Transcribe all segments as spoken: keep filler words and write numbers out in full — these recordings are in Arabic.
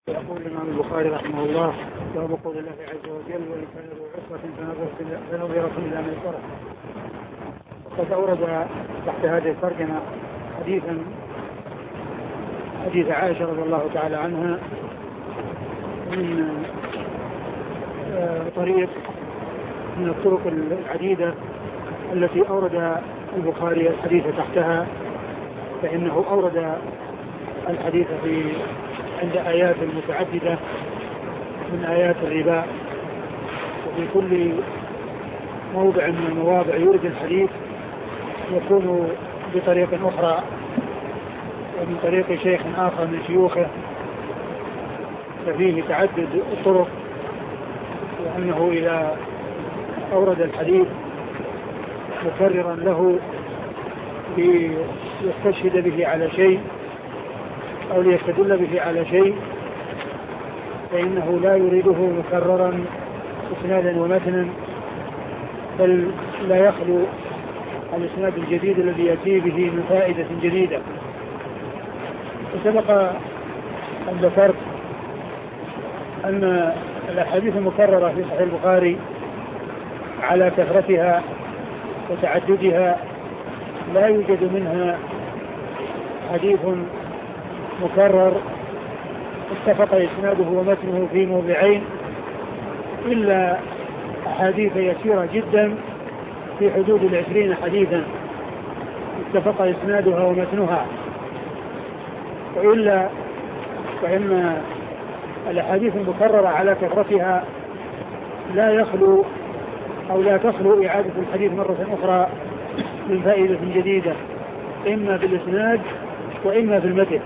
يقول الإمام البخاري رحمه الله: باب قول الله عز وجل: وإن كان ذو عسرة فنظرة إلى ميسرة. وقد أورد تحت هذه الترجمة حديثا حديث عائشة رضي الله تعالى عنها من طريق من الطرق العديدة التي أورد البخاري الحديث تحتها، فإنه أورد الحديث في عند آيات متعددة من آيات الربا، وفي كل موضع من المواضع يورد الحديث يكون بطريق أخرى ومن طريق شيخ آخر من شيوخه، ففيه تعدد الطرق، وأنه إذا أورد الحديث مكررا له ليستشهد به على شيء أو ليستدل به على شيء فإنه لا يريده مكررا إسنادا ومتنا، بل لا يخلو الإسناد الجديد الذي يأتي به من فائدة جديدة. وسبق أن ذكرت أن الأحاديث المكررة في صحيح البخاري على كثرتها وتعددها لا يوجد منها حديث مكرر اتفق إسناده ومتنه في موضعين، إلا أحاديث يسيرة جدا في حدود العشرين حديثا اتفق إسنادها ومتنها، وإلا فإن الأحاديث المكررة على كثرتها لا يخلو أو لا تخلو إعادة الحديث مرة أخرى من فائدة جديدة، إما في الإسناد وإما في المتن.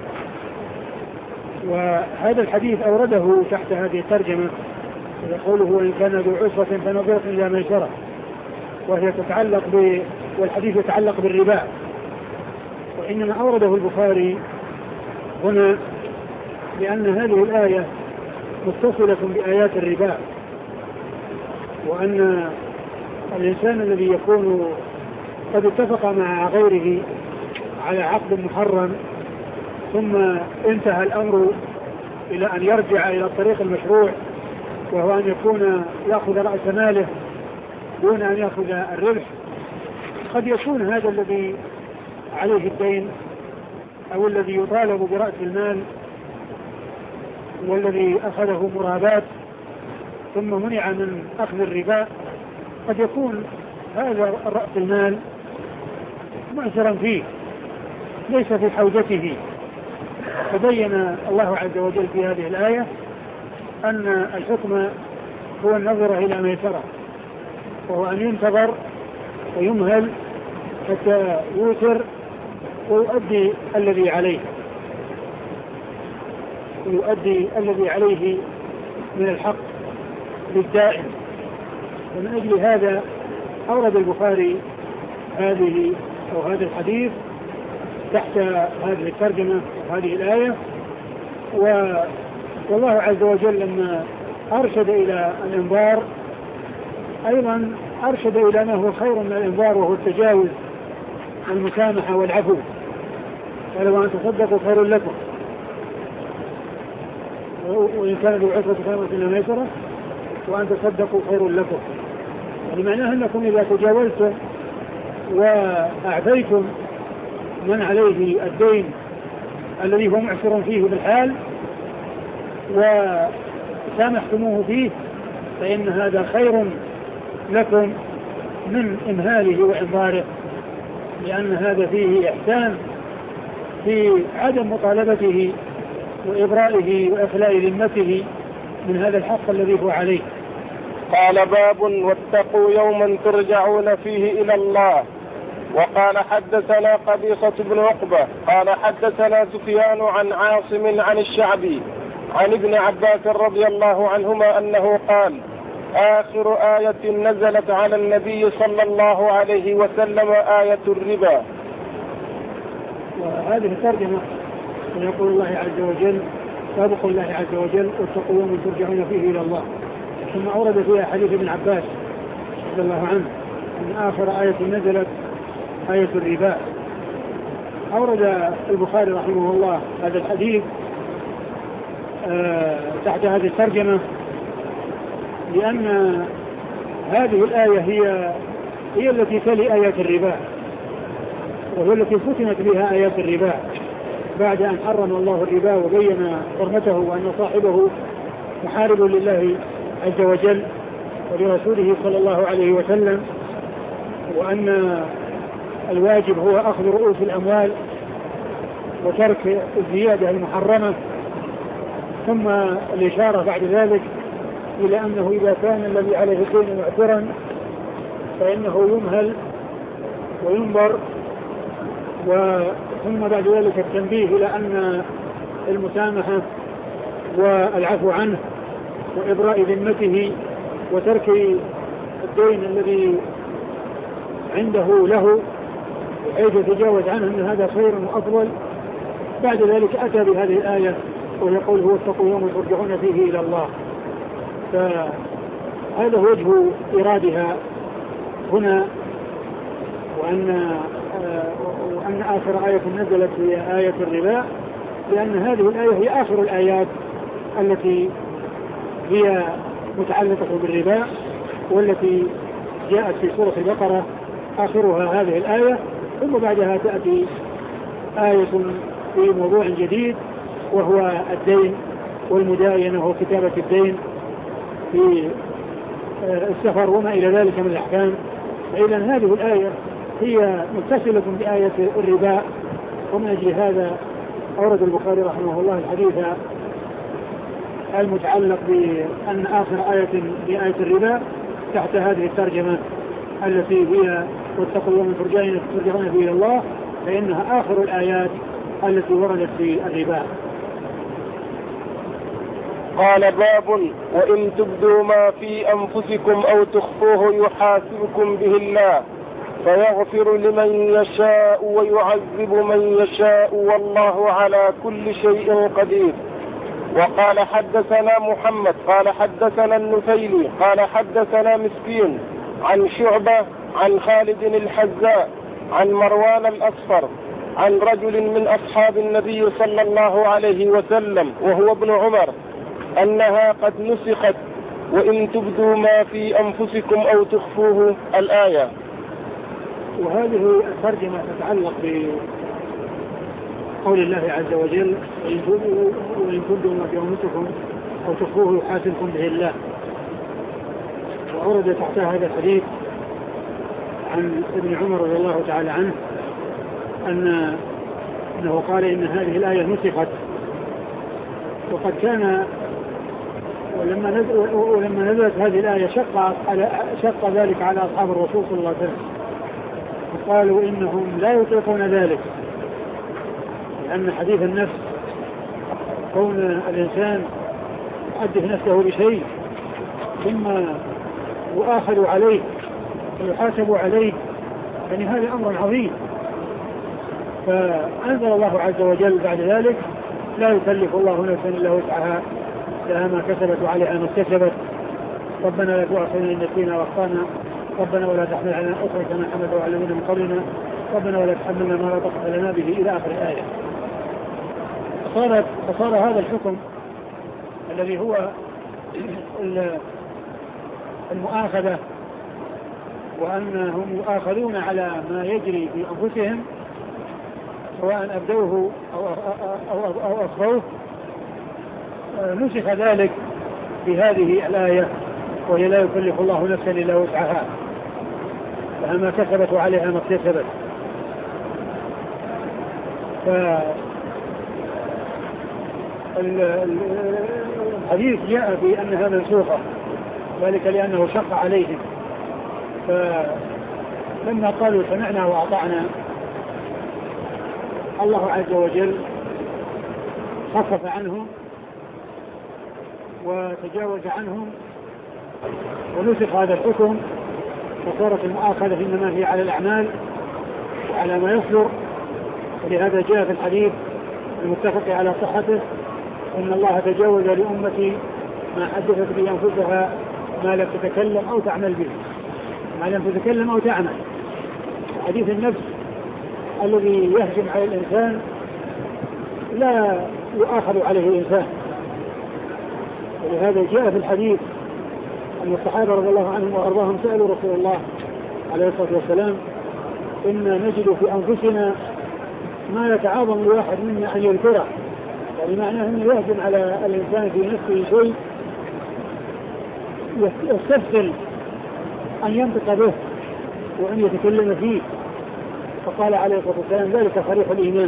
وهذا الحديث أورده تحت هذه الترجمة يقوله: وإن كان ذو عسرة فنظرة إلى ميسرة، وهي تتعلق ب... والحديث يتعلق بالربا، وإنما أورده البخاري هنا لأن هذه الآية متصلة بآيات الربا، وأن الإنسان الذي يكون قد اتفق مع غيره على عقد محرم ثم انتهى الأمر إلى أن يرجع إلى الطريق المشروع، وهو أن يكون يأخذ رأس ماله دون أن يأخذ الربح، قد يكون هذا الذي عليه الدين أو الذي يطالب برأس المال والذي أخذه مرابات ثم منع من أخذ الربا، قد يكون هذا رأس المال معسرا فيه ليس في حوزته. فبين الله عز وجل في هذه الآية أن الحكم هو النظر إلى ميسرة، وهو أن ينتظر ويمهل حتى يوتر ويؤدي الذي عليه ويؤدي الذي عليه من الحق للدائم. ومن أجل هذا أورد البخاري هذه أو هذا الحديث تحت هذه الترجمة وهذه الآية. والله عز وجل لما أرشد إلى الإنذار أيضا أرشد إلى ما هو خير من الإنذار، وهو التجاوز المسامحة والعفو، ولو أن تصدقوا خير لكم، وإن كان ذو عسرة فنظرة إلى ميسرة وأن تصدقوا خير لكم، يعني معناه أنكم إذا تجاوزتم وأعفيتم من عليه الدين الذي هو معسر فيه بالحال وسامحتموه فيه فإن هذا خير لكم من إمهاله وإنظاره، لأن هذا فيه إحسان في عدم مطالبته وإبرائه وإخلاء ذمته من هذا الحق الذي هو عليه. قال: باب واتقوا يوما ترجعون فيه إلى الله. وقال: حدثنا قبيصة بن عقبة قال حدثنا سفيان عن عاصم عن الشعبي عن ابن عباس رضي الله عنهما أنه قال: آخر آية نزلت على النبي صلى الله عليه وسلم آية الربا. وهذه الترجمة يقول الله عز وجل: سابق الله عز وجل واتقوا يوما ترجعون فيه إلى الله. ثم أورد فيها حديث ابن عباس رضي الله عنه أن آخر آية نزلت آية الربا. أورد البخاري رحمه الله هذا الحديث تحت هذه الترجمة، لأن هذه الآية هي هي التي تلي آيات الربا، وهي التي ختمت بها آيات الربا بعد أن حرم الله الربا وبين حرمته وأن صاحبه محارب لله عز وجل ولرسوله صلى الله عليه وسلم، وأن الواجب هو أخذ رؤوس الأموال وترك الزيادة المحرمة. ثم الإشارة بعد ذلك إلى أنه إذا كان الذي عليه الدين معترا فإنه يمهل وينظر، ثم بعد ذلك التنبيه إلى أن المسامحة والعفو عنه وإبراء ذمته وترك الدين الذي عنده له حيث يتجاوز عنه أن هذا خير وأفضل. بعد ذلك أتى بهذه الآية ويقول هو اتقوا يوم ترجعون فيه إلى الله. فهذا وجه إرادها هنا، وأن وأن آخر آية نزلت هي آية الربا، لأن هذه الآية هي آخر الآيات التي هي متعلقة بالربا، والتي جاءت في سورة البقرة آخرها هذه الآية، ثم بعدها تأتي آية في موضوع جديد وهو الدين والمداينة وكتابة الدين في السفر وما إلى ذلك من الأحكام. فإذا هذه الآية هي متصلة بآية الربا، ومن أجل هذا أورد البخاري رحمه الله الحديث المتعلق بأن آخر آية بآية الربا تحت هذه الترجمة التي هي واتقوا يوما ترجعون فيه إلى الله، فإنها آخر الآيات التي وردت في الربا. قال باب وإن تبدوا ما في أنفسكم أو تخفوه يحاسبكم به الله فيغفر لمن يشاء ويعذب من يشاء والله على كل شيء قدير. وقال حدثنا محمد قال حدثنا النفيلي قال حدثنا مسكين عن شعبة عن خالد الحذاء عن مروان الأصفر عن رجل من أصحاب النبي صلى الله عليه وسلم وهو ابن عمر أنها قد نسخت وإن تبدوا ما في أنفسكم أو تخفوه الآية. وهذه الترجمة تتعلق بقول الله عز وجل وإن تبدوا ما في أنفسكم أو تخفوه يحاسبكم به الله. وأورد تحت هذا الحديث عن ابن عمر رضي الله تعالى عنه أن أنه قال إن هذه الآية نسخت، وقد كان ولما نزل ولما نزلت هذه الآية شق على شق ذلك على أصحاب الرسول صلى الله عليه وسلم، وقالوا إنهم لا يطيقون ذلك، لأن حديث النفس كون الإنسان يحدث نفسه بشيء ثم يؤاخذ عليه ويحاسب عليه، يعني هذا أمر عظيم. فأنزل الله عز وجل بعد ذلك لا يكلف الله نفسا إلا وسعها لها ما كسبت وعليها ما اكتسبت، ربنا لا تؤاخذنا إن نسينا وأخطأنا، ربنا ولا تحمل علينا إصرا كما حمله على الذين من قبلنا، ربنا ولا تحملنا ما لا طاقة لنا به إلى آخر الآية. فصار فصار هذا الحكم الذي هو المؤاخذة وأنهم يؤاخذون على ما يجري في أنفسهم سواء أبدوه أو أو أو أخفوه، نسخ ذلك بهذه الآية وهي لا يكلف الله نفسا إلا وسعها لها ما كسبت وعليها ما اكتسبت. فالحديث جاء بأنها منسوخة ذلك لأنه شق عليهم، فلما قالوا سمعنا وأطعنا الله عز وجل خفف عنهم وتجاوز عنهم ونسخ هذا الحكم، فصارت المؤاخذة إنما هي على الأعمال وعلى ما يصدر. ولهذا جاء في الحديث المتفق على صحته أن الله تجاوز لأمتي ما حدثت به أنفسها ما لم تتكلم أو تعمل به، ما لم تتكلم أو تعمل. حديث النفس الذي يهجم على الإنسان لا يؤاخذ عليه الإنسان، ولهذا جاء في الحديث أن الصحابة رضي الله عنهم وأرضاهم سألوا رسول الله عليه الصلاة والسلام: إنا نجد في أنفسنا ما يتعاظم الواحد منا أن يذكره، يعني معناه أنه يهجم على الإنسان في نفسه شيء يستسهل أن ينطق به وأن يتكلم فيه. فقال عليه الصلاة والسلام: ذلك صريح الإيمان،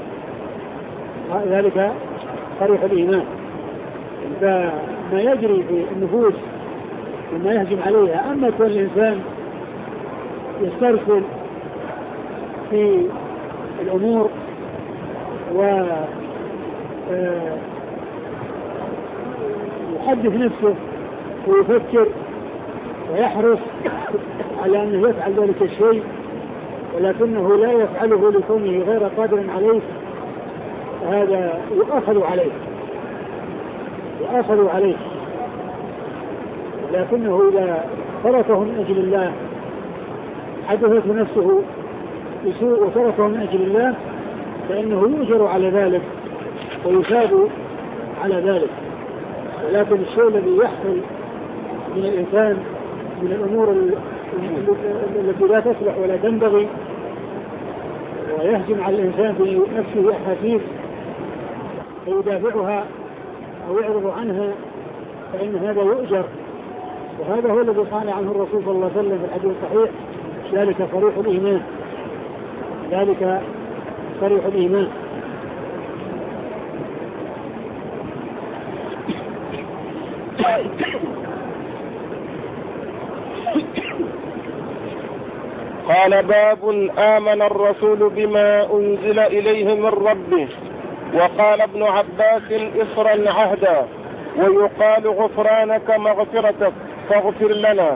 ذلك صريح الإيمان. فما يجري في النفوس وما يهجم عليها. أما كل إنسان يسترسل في الأمور ويحدث نفسه ويفكر ويحرص على أنه يفعل ذلك الشيء ولكنه لا يفعله لكونه غير قادر عليه، هذا يؤاخذ عليه يؤاخذ عليه لكنه إذا تركه من أجل الله، حدثت نفسه بسوء وتركه من أجل الله، فإنه يؤجر على ذلك ويثاب على ذلك. ولكن الشيء الذي يحصل من الإنسان من الأمور التي لا تصلح ولا تنبغي ويهجم على الإنسان في نفسه أحاسيس فيدافعها أو يعرض عنها، فإن هذا يؤجر. وهذا هو الذي قال عنه الرسول صلى الله عليه وسلم في الحديث الصحيح: ذلك صريح الإيمان، ذلك صريح الإيمان. قال: باب آمن الرسول بما أنزل إليه من ربه. وقال ابن عباس: إصرا عهدا، ويقال غفرانك مغفرتك فاغفر لنا.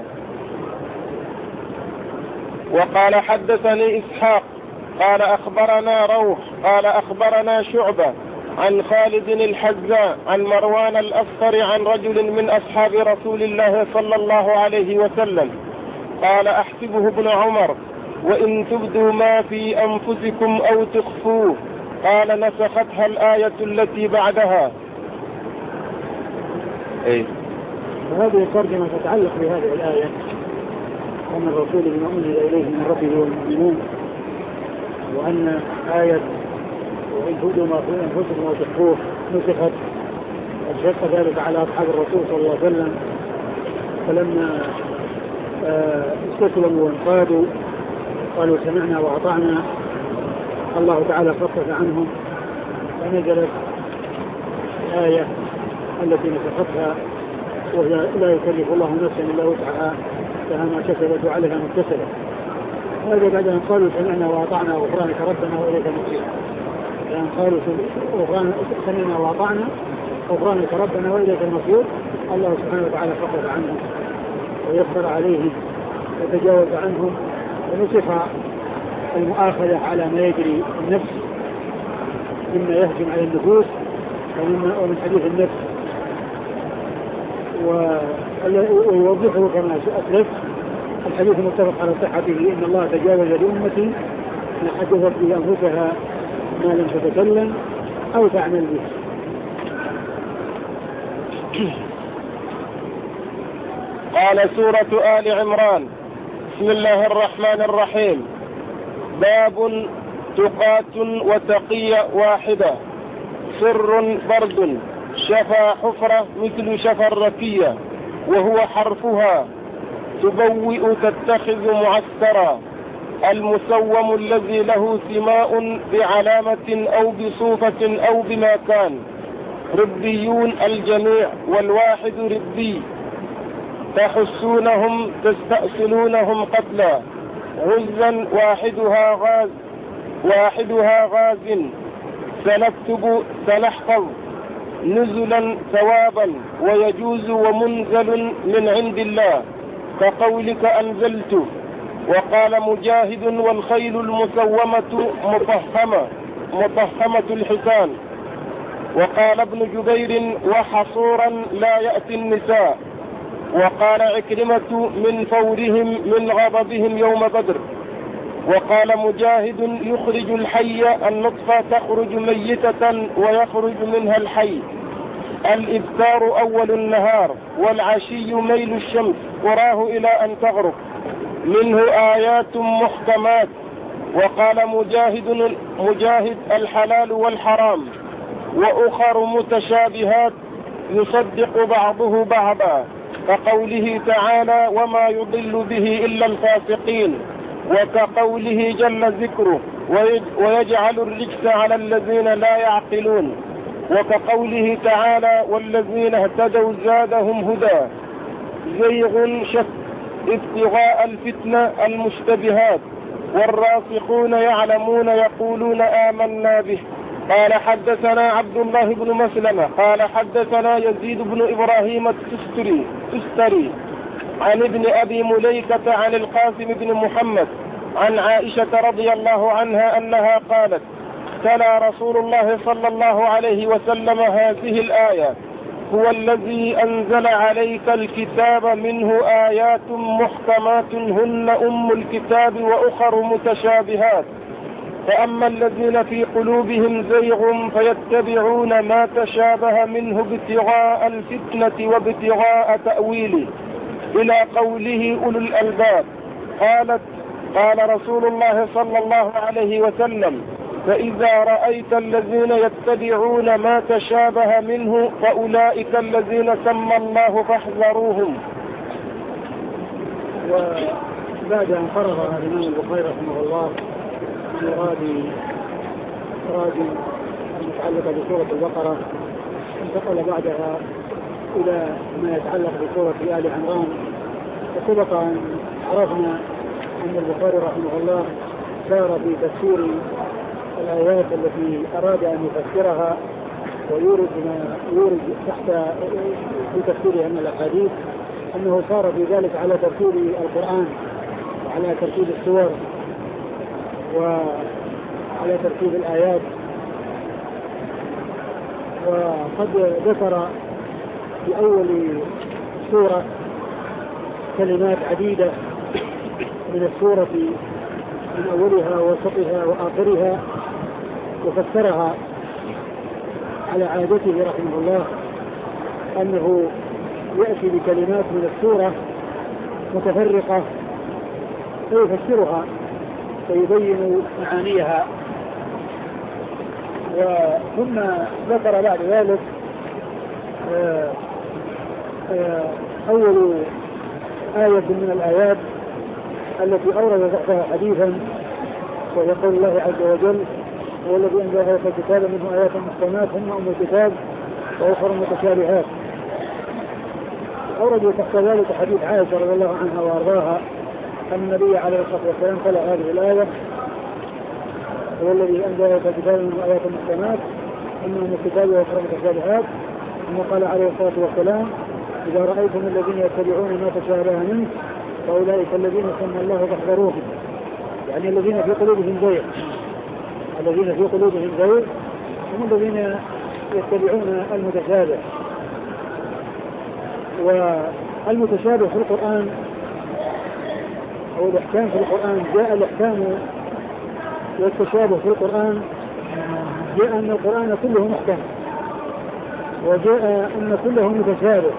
وقال: حدثني إسحاق قال أخبرنا روح قال أخبرنا شعبة عن خالد الحذاء عن مروان الأصفر عن رجل من أصحاب رسول الله صلى الله عليه وسلم قال: أحسبه ابن عمر: وإن تبدوا ما في أنفسكم أو تخفوه قال: نسختها الآية التي بعدها. إيه؟ وهذه الترجمة تتعلق بهذه الآية: أن الرسول بما أنزل إليه من ربه والمؤمنون، وأن آية وإن تبدوا ما في أنفسكم أو تخفوه نسخت، وشق ذلك على أصحاب الرسول صلى الله عليه وسلم. فلما استسلموا وانقادوا قالوا سمعنا وأطعنا، الله تعالى خفف عنهم فنزلت الآية التي نسختها، وهي: لا يكلف الله نفسا إلا وسعها لها ما كسبت وعليها ما اكتسبت. هذا بعد أن قالوا سمعنا وأطعنا غفرانك ربنا وإليك المصير. لأن قالوا سمعنا وأطعنا غفرانك ربنا وإليك المصير، الله سبحانه وتعالى خفف عنهم ويسر عليهم وتجاوز عنهم، ونسخ المؤاخذة على ما يجري النفس مما يهجم على النفوس ومن حديث النفس، ويوضحه كما أسلف. الحديث متفق على صحته: إن الله تجاوز لأمتي ما حدثت بأنفسها ما لم تتكلم أو تعمل به. قال: سورة آل عمران. بسم الله الرحمن الرحيم. باب تقاة وتقية واحدة، سر برد، شفا حفرة مثل شفا الركية وهو حرفها، تبوئ تتخذ معسكرا، المسوم الذي له سماء بعلامة أو بصوفة أو بمكان، ربيون الجميع والواحد ربي، تحسونهم تستأصلونهم قتلا، غزا واحدها غاز واحدها غاز، سنكتب سنحفظ، نزلا ثوابا، ويجوز ومنزل من عند الله كقولك أنزلت. وقال مجاهد: والخيل المسومة مطهمة مطهمة الحسان. وقال ابن جبير: وحصورا لا يأتي النساء. وقال عكرمة: من فورهم من غضبهم يوم بدر. وقال مجاهد: يخرج الحي النطفة تخرج ميتة ويخرج منها الحي. الإبكار أول النهار والعشي ميل الشمس وراه إلى أن تغرب، منه آيات محكمات. وقال مجاهد, مجاهد الحلال والحرام، وأخر متشابهات يصدق بعضه بعضا، كقوله تعالى وما يضل به إلا الفاسقين، وكقوله جل ذكره ويجعل الرجس على الذين لا يعقلون، وكقوله تعالى والذين اهتدوا زادهم هدى. زيغ شك ابتغاء الفتنة المشتبهات، والراسخون يعلمون يقولون آمنا به. قال حدثنا عبد الله بن مسلمة قال حدثنا يزيد بن إبراهيم التستري تستري عن ابن أبي مليكة عن القاسم بن محمد عن عائشة رضي الله عنها أنها قالت تلا رسول الله صلى الله عليه وسلم هذه الآية هو الذي أنزل عليك الكتاب منه آيات محكمات هن أم الكتاب وأخر متشابهات، فأما الذين في قلوبهم زيغ فيتبعون ما تشابه منه ابتغاء الفتنة وابتغاء تأويله، إلى قوله أولو الألباب. قالت قال رسول الله صلى الله عليه وسلم فإذا رأيت الذين يتبعون ما تشابه منه فأولئك الذين سمى الله فاحذروهم. وبعد أن فرغ الإمام البخاري رحمه الله من مراد مراد المتعلقة بسورة البقرة، انتقل بعدها إلى ما يتعلق بسورة آل عمران. وسبق أن عرفنا أن البخاري رحمه الله سار في تفسير الآيات التي أراد أن يفسرها ويورد ما يورد تحت في تفسيرها من الأحاديث، أنه صار في ذلك على ترتيب القرآن وعلى ترتيب السور وعلى ترتيب الآيات. وقد ذكر في أول سورة كلمات عديدة من السورة من أولها ووسطها وآخرها، وفسرها على عادته رحمه الله أنه يأتي بكلمات من السورة متفرقة فيفسرها ويبين معانيها. ثم ذكر بعد ذلك أول آية من الآيات التي أورد تحتها حديثا، ويقول الله عز وجل هو الذي أنزل عليك الكتاب منه آيات محكمات هن أم الكتاب وأخر متشابهات. أورد تحت ذلك حديث عائشة رضي الله عنها وأرضاها أن النبي عليه الصلاة والسلام قال هذه الآية هو الذي أنزل عليك الكتاب منه آيات محكمات هن أم الكتاب وأخر متشابهات. ثم قال عليه الصلاة والسلام إذا رأيتم الذين يتبعون ما تشابه منه فأولئك الذين سمى الله فاحذروهم، يعني الذين في قلوبهم زيغ، الذين في قلوبهم زيغ هم الذين يتبعون المتشابه. والمتشابه في القرآن أو الإحكام في القرآن، جاء الإحكام والتشابه في القرآن جاء أن القرآن كله محكم، وجاء أن كله متشابه.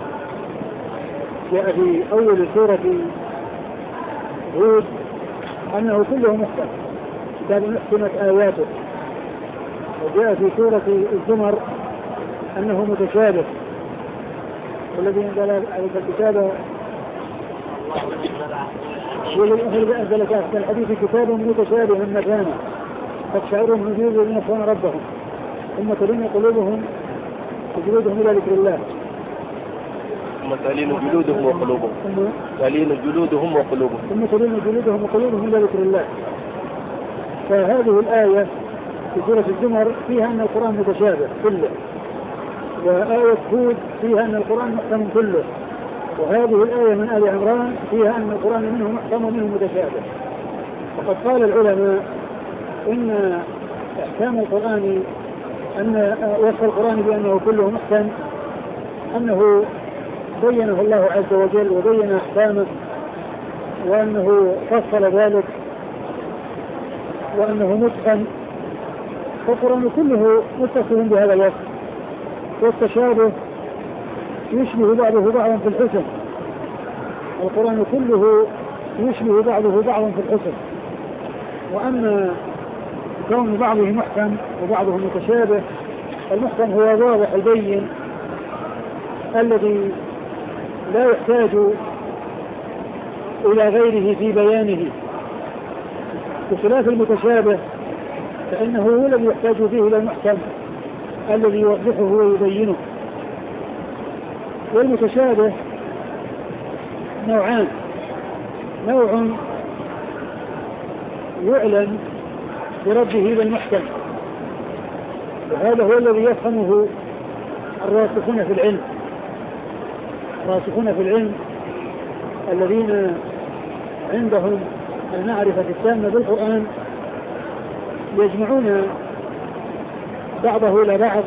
جاء في أول سورة هود أنه كله محكم كتاب محكمت آياته، وجاء في سورة الزمر أنه متشابه والذي أنزل عليك الكتاب والذي أنزل في الحديث كتاب متشابه مثاني تقشعر من جلود الذين يخشون ربهم ثم تلين قلوبهم وجلودهم إلى ذكر الله ثم تلين جلودهم وقلوبهم تلين جلودهم وقلوبهم ثم تلين جلودهم وقلوبهم إلى ذكر الله. فهذه الآية في سورة الزمر فيها أن القرآن متشابه كله، وآية هود فيها أن القرآن محكم كله، وهذه الآية من آل عمران فيها أن القرآن منه محكم ومنه متشابه. وقد قال العلماء إن إحكام القرآن أن وصف القرآن بأنه كله محكم أنه بينه الله عز وجل وبين أحكامه وأنه فصل ذلك وأنه متقن، فالقرآن كله متصل بهذا الوصف والتشابه يشبه بعضه بعضا في الحسن، القرآن كله يشبه بعضه بعضا في الحسن. وأما كون بعضه محكم وبعضه متشابه، المحكم هو واضح البين الذي لا يحتاج إلى غيره في بيانه، بخلاف المتشابه فإنه هو الذي يحتاج فيه إلى المحكم الذي يوضحه ويبينه. والمتشابه نوعان: نوع يعلم برده إلى المحكم، وهذا هو الذي يفهمه الراسخون في العلم الراسخون في العلم الذين عندهم المعرفة التامة بالقرآن، يجمعون بعضه إلى بعض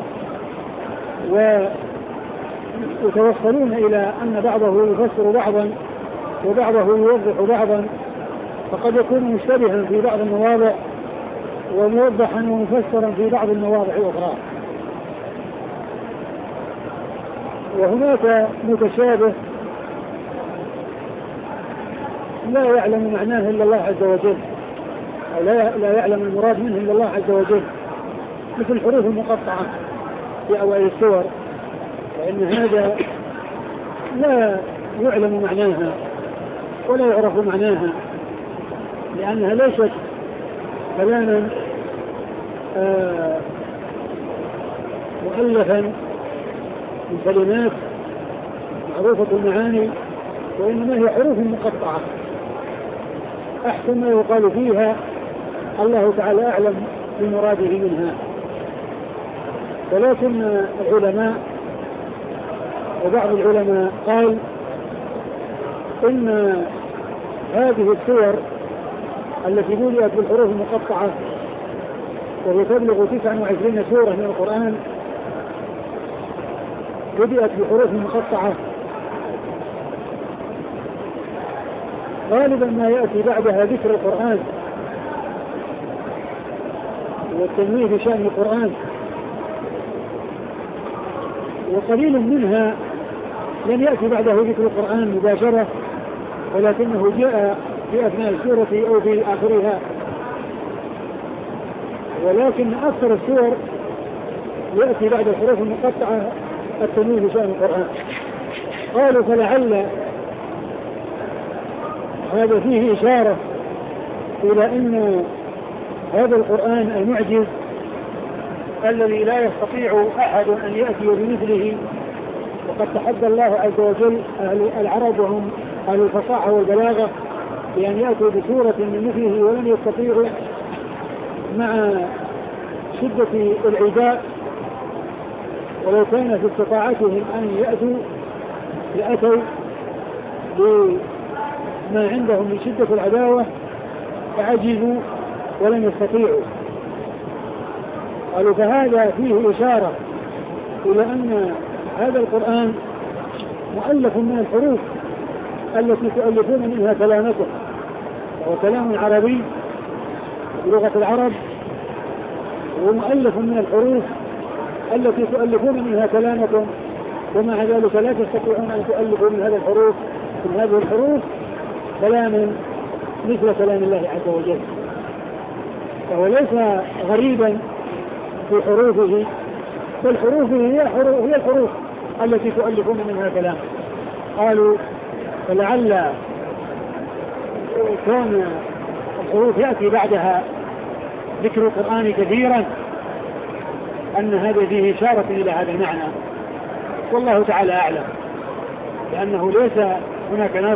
ويتوصلون إلى أن بعضه يفسر بعضا وبعضه يوضح بعضا، فقد يكون مشتبها في بعض المواضع وموضحا ومفسرا في بعض المواضع الأخرى. وهناك متشابه لا يعلم معناه إلا الله عز وجل، أو لا يعلم المراد منه إلا الله عز وجل، مثل الحروف المقطعة في أوائل السور، فإن هذا لا يعلم معناها ولا يعرف معناها، لأنها ليست كلاما آه مؤلفا من كلمات معروفة المعاني، وإنما هي حروف مقطعة أحسن ما يقال فيها الله تعالى أعلم بمراده منها. ولكن العلماء وبعض العلماء قال إن هذه السور التي بدأت بالحروف المقطعة وهي تبلغ تسعة وعشرين سورة من القرآن بدأت بحروف مقطعة، غالبا ما يأتي بعدها ذكر القرآن والتنويه بشأن القرآن، وقليل منها لم يأتي بعده ذكر القرآن مباشرة، ولكنه جاء في أثناء السورة أو في آخرها. ولكن أكثر السور يأتي بعد الحروف المقطعة التنويه بشأن القرآن. قالوا فلعل هذا فيه إشارة إلى أن هذا القرآن المعجز الذي لا يستطيع أحد أن يأتي بمثله، وقد تحدى الله عز وجل أهل العرب وهم أهل الفصاحة والبلاغة بأن يأتوا بسورة من مثله، ولم يستطيعوا مع شدة العداء، ولو كان في استطاعتهم أن يأتوا لأتوا بما عندهم من شدة العداوة فعجزوا ولم يستطيعوا. قالوا فهذا فيه إشارة إلى أن هذا القرآن مؤلف من الحروف التي تؤلفون منها كلامكم، وهو كلام عربي بلغة العرب، ومؤلف من الحروف التي تؤلفون منها كلامكم، ومع ذلك لا تستطيعون أن تؤلفوا من هذه الحروف من هذه الحروف كلاما مثل كلام الله عز وجل. فهو ليس غريبا في حروفه، بل حروفه هي, حروف هي الحروف التي تؤلفون منها كلام. قالوا فلعل كون الحروف يأتي بعدها ذكر القرآن كثيرا أن هذا فيه إشارة إلى هذا المعنى، والله تعالى أعلم، لأنه ليس هناك نص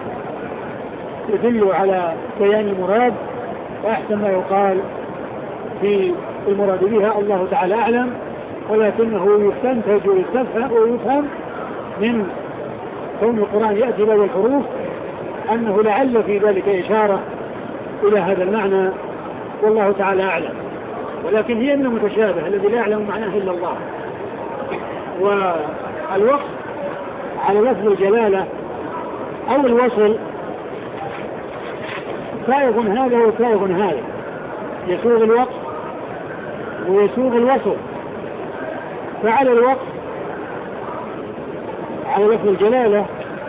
يدل على بيان المراد، وأحسن ما يقال في المراد بها الله تعالى أعلم، ولكنه يستنتج ويستفهم ويفهم من كون القرآن يأتي بعد الحروف أنه لعل في ذلك إشارة إلى هذا المعنى، والله تعالى أعلم. ولكن هي من المتشابه الذي لا يعلم معناه إلا الله. والوقف على لفظ الجلالة أو الوصل سائغ هذا وسائغ هذا، يسوغ الوقف ويسوغ الوصل. فعلى الوقف على لفظ الجلالة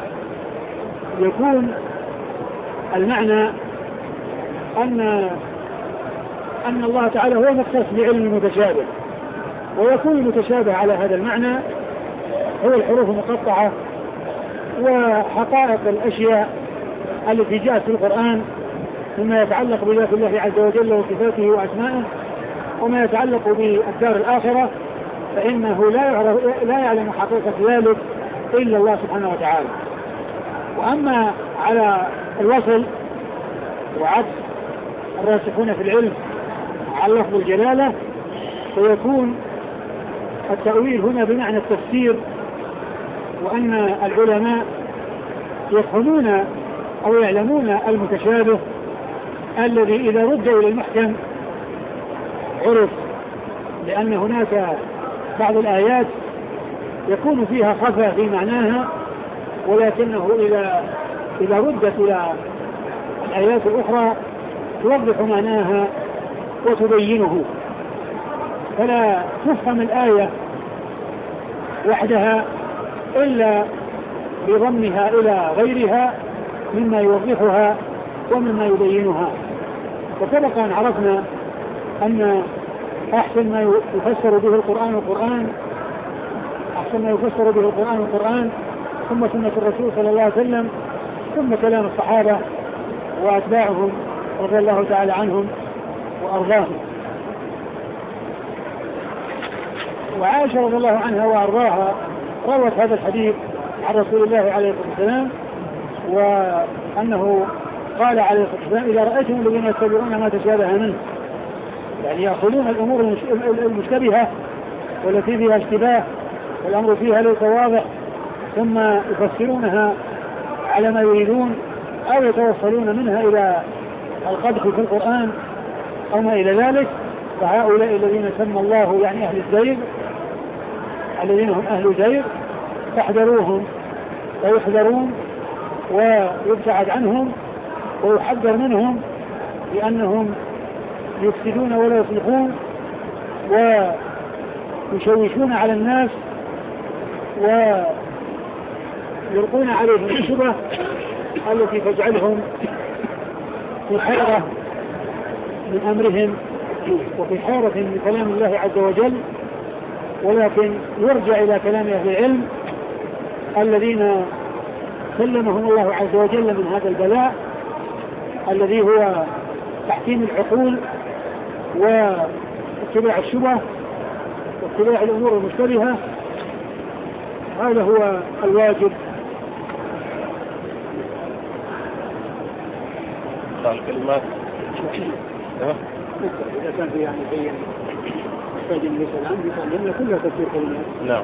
يكون المعنى أن أن الله تعالى هو مختص بعلم المتشابه، ويكون المتشابه على هذا المعنى هو الحروف المقطعة وحقائق الأشياء التي جاءت في القرآن مما يتعلق بذات الله عز وجل وصفاته وأسمائه، وما يتعلق بالدار الآخرة فإنه لا يعرف لا يعلم حقيقة ذلك إلا الله سبحانه وتعالى. وأما على الوصل وعكس الراسخون في العلم على لفظ الجلالة فيكون التأويل هنا بمعنى التفسير، وأن العلماء يفهمون أو يعلمون المتشابه الذي إذا رد إلى المحكم عرف، لأن هناك بعض الآيات يكون فيها خفى في معناها، ولكنه إذا إذا ردت إلى الآيات الأخرى توضح معناها وتبينه، فلا تفهم الآية وحدها إلا بضمها إلى غيرها مما يوضحها ومما يبينها. وسبق أن عرفنا أن أحسن ما يفسر به القرآن القرآن أحسن ما يفسر به القرآن القرآن ثم سنة الرسول صلى الله عليه وسلم ثم كلام الصحابة وأتباعهم رضي الله تعالى عنهم وأرضاهم. وعائشة رضي الله عنها وأرضاها روت هذا الحديث عن رسول الله عليه الصلاة والسلام، وأنه قال عليه الصلاة والسلام إذا رأيتم الذين يتبعون ما تشابه منه، يعني يأخذون الأمور المشتبهة والتي فيها اشتباه والأمر فيها ليس واضح ثم يفسرونها على ما يريدون أو يتوصلون منها إلى القدح في القرآن أو ما إلى ذلك، فهؤلاء الذين سمى الله يعني أهل الزيغ الذين هم أهل زيغ فاحذروهم ويحذرون ويبتعد عنهم ويحذر منهم لأنهم يفسدون ولا يصلحون ويشوشون على الناس ويلقون عليهم الشبه التي تجعلهم في حيرة من أمرهم وفي حيرة من كلام الله عز وجل، ولكن يرجع إلى كلام أهل العلم الذين سلمهم الله عز وجل من هذا البلاء الذي هو تحكيم العقول واتباع الشبه واتباع الأمور المشتبهة. هذا هو الواجب. الكلمات إذا كان في يعني شيء يحتاج أن يسأل عنه لأن كلها تفسير كلمات. نعم.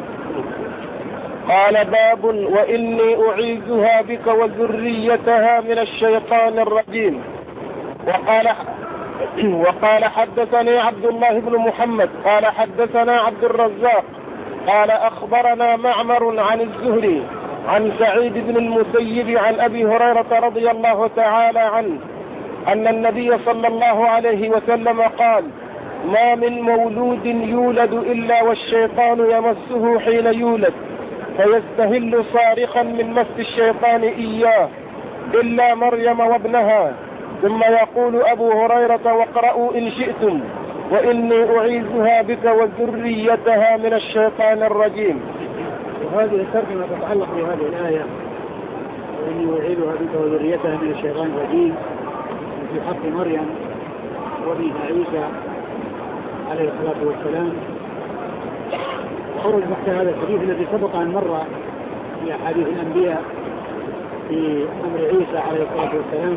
قال باب وإني أعيذها بك وذريتها من الشيطان الرجيم. وقال وقال حدثني عبد الله بن محمد قال حدثنا عبد الرزاق قال أخبرنا معمر عن الزهري عن سعيد بن المسيب عن أبي هريرة رضي الله تعالى عنه أن النبي صلى الله عليه وسلم قال ما من مولود يولد إلا والشيطان يمسه حين يولد فيستهل صارخا من مس الشيطان إياه إلا مريم وابنها، ثم يقول أبو هريرة واقرأوا إن شئتم وإني أعيذها بك وذريتها من الشيطان الرجيم. وهذه الترجمة تتعلق بهذه الآية وإني أعيذها بك وذريتها من الشيطان الرجيم في حق مريم وابنها عيسى عليه الصلاة والسلام. وخرج تحت هذا الحديث الذي سبق أن مر في أحاديث الأنبياء في أمر عيسى عليه الصلاة والسلام.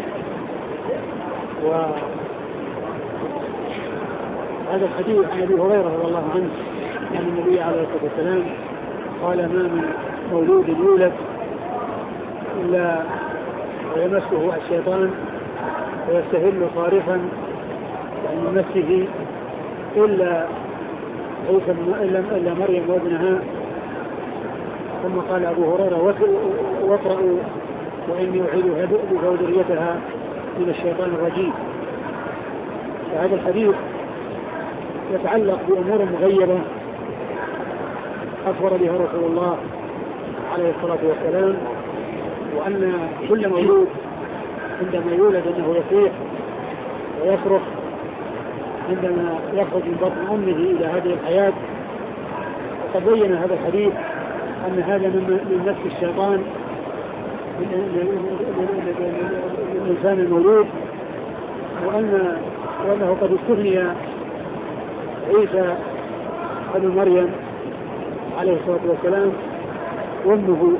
وهذا الحديث عن أبي هريرة رضي الله عنه أن النبي عليه الصلاة والسلام قال ما من مولود يولد إلا ويمسه الشيطان ويستهل صارخا من مسه إلا عيسى إلا مريم وابنها. ثم قال أبو هريرة واقرأوا وإني أعيذها بك وذريتها من الشيطان الرجيم. فهذا الحديث يتعلق بأمور مغيبة أخبر بها رسول الله عليه الصلاة والسلام، وأن كل مولود عندما يولد أنه يصيح ويصرخ عندما يخرج من بطن أمه إلى هذه الحياة. وقد بين هذا الحديث أن هذا من نفس الشيطان للإنسان المولود، وأن وأنه قد استثني عيسى ابن مريم عليه الصلاة والسلام وأمه.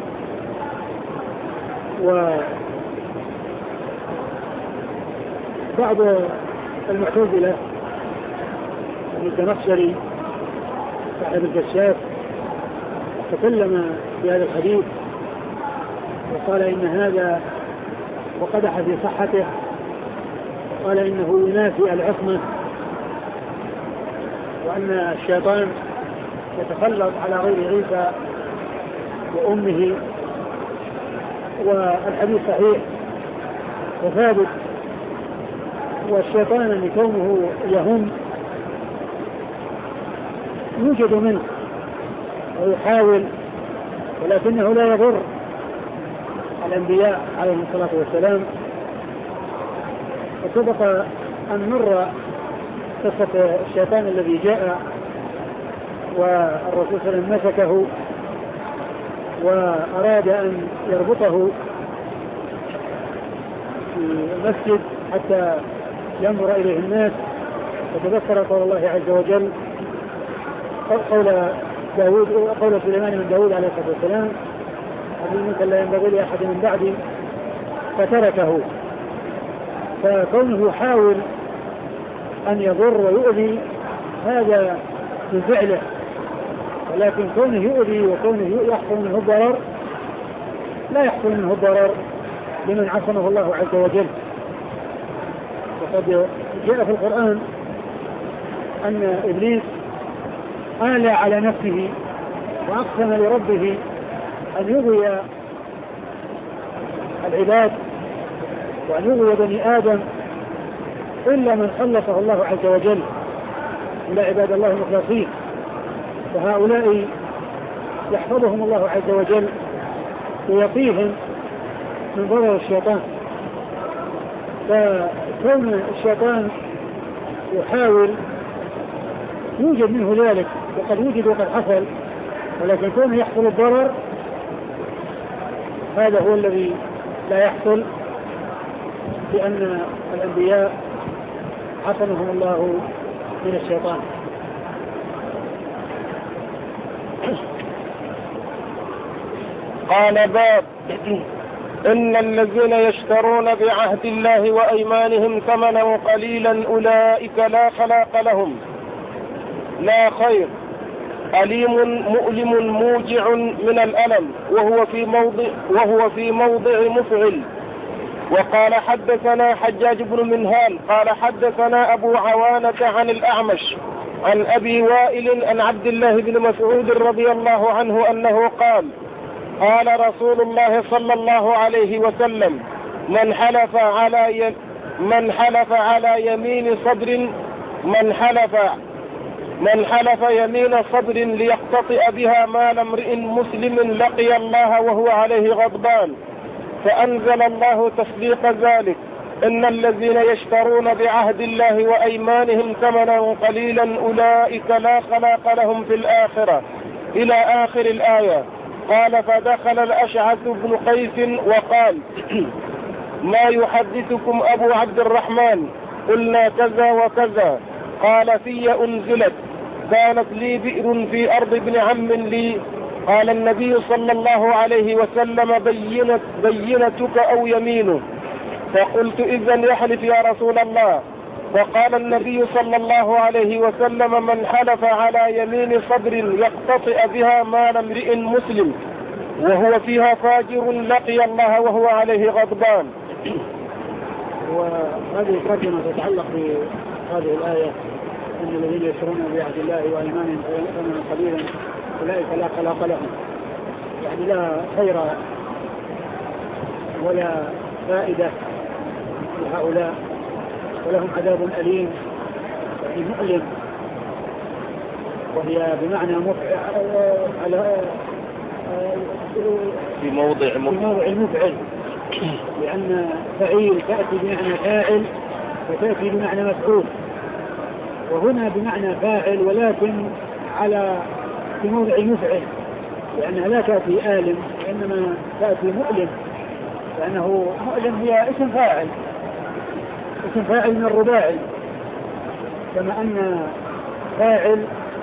وبعض المعتزلة الزمخشري صاحب الكشاف تكلم في هذا الحديث وقال إن هذا وقدح في صحته، قال إنه ينافي العصمة، وأن الشيطان يتسلط على غير عيسى وأمه. والحديث صحيح وثابت، والشيطان اللي كونه يهم يوجد منه ويحاول، ولكنه لا يضر الأنبياء عليهم الصلاة والسلام. وسبق أن مر قصة الشيطان الذي جاء والرسول صلى الله عليه وسلم مسكه وأراد أن يربطه في المسجد حتى ينظر إليه الناس، فتذكر قول الله عز وجل قول داود قول سليمان من داود عليه الصلاة والسلام: هذه الملك لا ينبغي لأحد من بعدي، فتركه. فكونه يحاول أن يضر ويؤذي هذا من فعله، ولكن كونه يؤذي وكونه يحصل منه الضرر لا يحصل منه الضرر لمن عصمه الله عز وجل. وقد جاء في القرآن أن إبليس آلى على نفسه وأقسم لربه أن يغوي العباد وأن يغوي بني آدم إلا من خلصه الله عز وجل، إلا عباد الله المخلصين، فهؤلاء يحفظهم الله عز وجل ويقيهم من ضرر الشيطان. فكون الشيطان يحاول يوجد منه ذلك، وقد وجد وقد حصل، ولكن كونه يحصل الضرر هذا هو الذي لا يحصل، لأن الأنبياء عصمهم الله من الشيطان. قال باب إن الذين يشترون بعهد الله وأيمانهم ثمنا قليلا أولئك لا خلاق لهم لا خير، أليم مؤلم موجع من الألم، وهو في موضع وهو في موضع مفعل. وقال حدثنا حجاج بن منهال قال حدثنا أبو عوانة عن الأعمش عن أبي وائل عن عبد الله بن مسعود رضي الله عنه أنه قال: قال رسول الله صلى الله عليه وسلم: من حلف على ي... من حلف على يمين صبر من حلف من حلف يمين صبر ليقتطع بها مال امرئ مسلم لقي الله وهو عليه غضبان، فأنزل الله تصديق ذلك: إن الذين يشترون بعهد الله وأيمانهم ثمنا قليلا أولئك لا خلاق لهم في الآخرة، إلى آخر الآية. قال: فدخل الأشعث بن قيس وقال: ما يحدثكم أبو عبد الرحمن؟ قلنا كذا وكذا. قال: في أنزلت، كانت لي بئر في أرض ابن عم لي. قال النبي صلى الله عليه وسلم: بينت بينتك أو يمينه. فقلت: إذن يحلف يا رسول الله. فقال النبي صلى الله عليه وسلم: من حلف على يمين صبر يقتطع بها مال امرئ مسلم وهو فيها فاجر لقي الله وهو عليه غضبان. وهذه ترجمة تتعلق بهذه الآية: إن الذين يشترون بعهد الله وأيمانهم ثمنا قليلا أولئك لا خلاق لهم، يعني لا خير ولا فائدة لهؤلاء، ولهم عذاب أليم يعني مؤلم، وهي بمعنى على في موضع في موضع المفعل، لأن فعيل تأتي بمعنى فاعل وتأتي بمعنى مفعول، وهنا بمعنى فاعل ولكن على في موضع المفعل، لأنها لا تأتي آلم وإنما تأتي مؤلم، لأنه مؤلم هي اسم فاعل، اسم فاعل من الرباعي، كما أن فاعل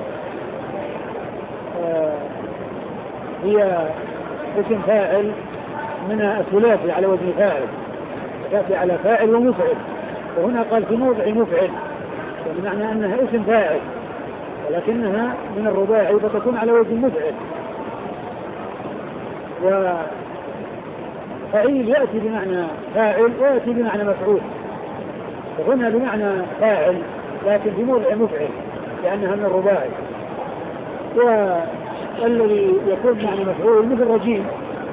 آه هي اسم فاعل من الثلاثي على وزن فاعل، تأتي على فاعل ومفعل، وهنا قال في موضع مفعل، بمعنى أنها اسم فاعل ولكنها من الرباعي فتكون على وزن مفعل. وفعيل يأتي بمعنى فاعل ويأتي بمعنى مفعول، وهنا بمعنى فاعل لكن في موضع مفعل لأنها من الرباعي. والذي يكون بمعنى مفعول مثل رجيم،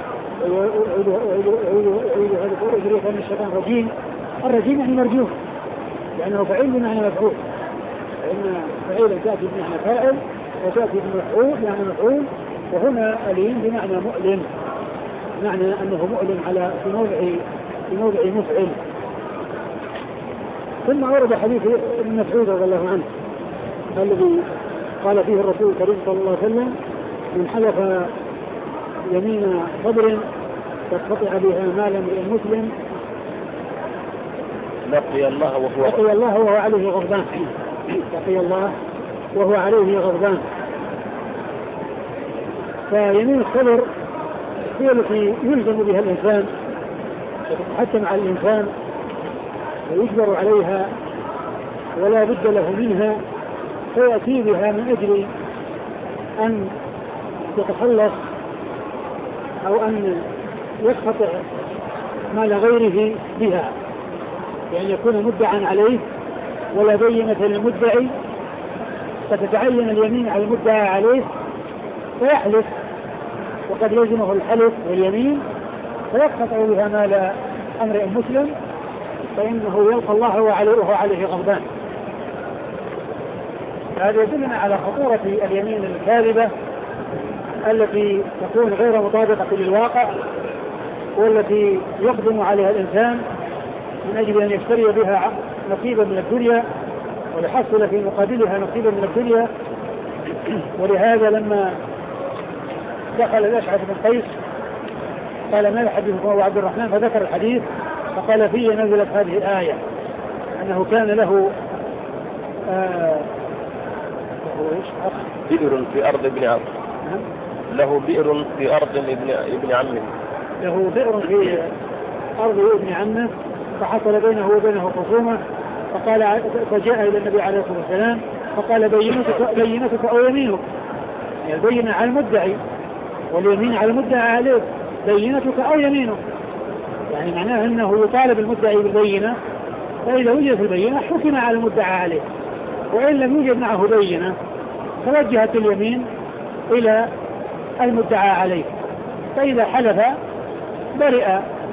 أن الشيطان رجيم، الرجيم يعني مرجوم لأنه فعيل بمعنى مفعول، فإن فعيلا تأتي بمعنى فاعل وتأتي بمفعول يعني مفعول، وهنا أليم بمعنى مؤلم، معنى أنه مؤلم على في موضع في موضع مفعل. ثم ورد حديث ابن مسعود رضي الله عنه الذي قال فيه الرسول الكريم صلى الله عليه وسلم: من حلف يمين صبر تقطع بها مال امرئ مسلم لقي الله وهو لقي الله وهو عليه غضبان لقي الله وهو عليه غضبان. فيمين الصبر هي التي يلزم بها الإنسان وتتحتم على الإنسان ويجبر عليها ولا بد له منها، فيأتي بها من أجل أن يتخلص أو أن يقطع مال غيره بها، يعني يكون مدعا عليه ولا بينة للمدعي، فتتعين اليمين على المدعى عليه فيحلف وقد لزمه الحلف واليمين فيقطع بها مال امرئ مسلم، فإنه يلقى الله وهو عليه غضبان. هذا يدلنا على خطورة اليمين الكاذبة التي تكون غير مطابقة للواقع، والتي يقدم عليها الإنسان من أجل أن يشتري بها نصيبا من الدنيا ويحصل في مقابلها نصيبا من الدنيا. ولهذا لما دخل الأشعث بن قيس قال: ما يحدثكم أبو عبد الرحمن؟ فذكر الحديث فقال: فيه نزلت هذه الآية أنه كان له آه بئر في أرض ابن عم له بئر في أرض ابن ابن عمه له بئر في أرض ابن عمه فحصل بينه وبينه خصومة، فقال فجاء إلى النبي عليه الصلاة والسلام فقال: بينتك بينتك أو يمينك، يعني البينة على المدعي واليمين على المدعى عليه، بينتك أو يمينك، يعني معناه أنه يطالب المدعي بالبينة، فإذا وجدت البينة حكم على المدعى عليه، وإن لم يوجد معه بينة توجهت اليمين إلى المدعى عليه، فإذا حلف برئ.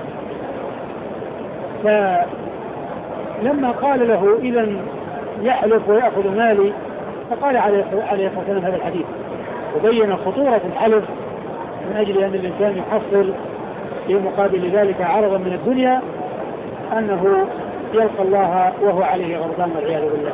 فلما قال له: إذن يحلف ويأخذ مالي، فقال عليه الصلاة والسلام هذا الحديث وبين خطورة الحلف من أجل أن الإنسان يحصل في مقابل ذلك عرضا من الدنيا أنه يلقى الله وهو عليه غضبان والعياذ بالله.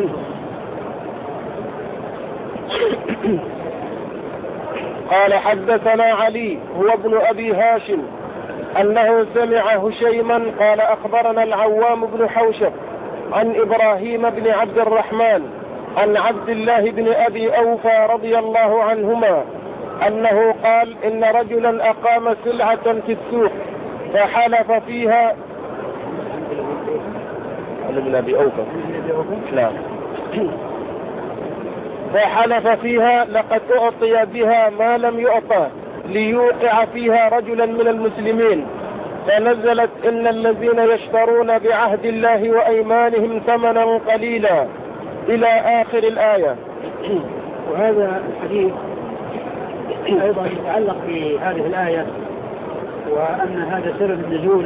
قال: حدثنا علي هو ابن أبي هاشم أنه سمع هشيما قال: أخبرنا العوام بن حوشب عن إبراهيم بن عبد الرحمن عن عبد الله بن أبي أوفى رضي الله عنهما أنه قال: إن رجلا أقام سلعة في السوق فحلف فيها ابن أبي أوفى نعم فحلف فيها لقد أعطي بها ما لم يعطى ليوقع فيها رجلا من المسلمين، فنزلت: إن الذين يشترون بعهد الله وأيمانهم ثمنا قليلا إلى آخر الآية. وهذا الحديث أيضا يتعلق بهذه الآية، وأن هذا سبب النزول،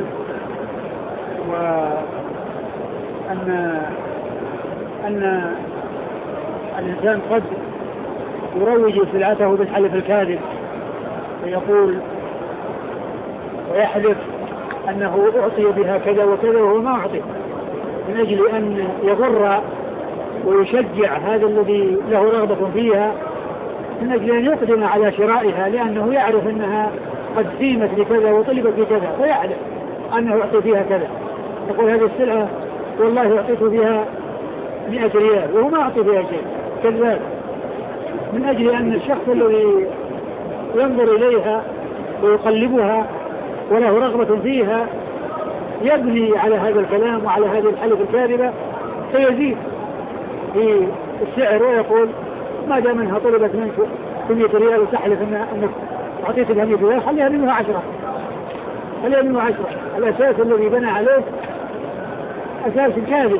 وأن أن الإنسان قد يروج سلعته بالحلف الكاذب، ويقول ويحلف أنه أعطي بها كذا وكذا وهو ما أعطي، من أجل أن يضر ويشجع هذا الذي له رغبة فيها من أجل أن يقدم على شرائها، لأنه يعرف أنها قد سيمت بكذا وطلبت بكذا، فيعلم أنه يعطي فيها كذا. يقول هذه السلعة والله أعطيت فيها مئة ريال وهو ما أعطي فيها شيء، كذاب، من أجل أن الشخص الذي ينظر إليها ويقلبها وله رغبة فيها يبني على هذا الكلام وعلى هذه الحلف الكاذبة، فيزيد في السعر ويقول ما دام انها طلبت منك مئة ريال وتحلف انك اعطيت لها مئة ريال خليها منها عشرة، خليها منها عشرة. الاساس الذي بنى عليه اساس كاذب،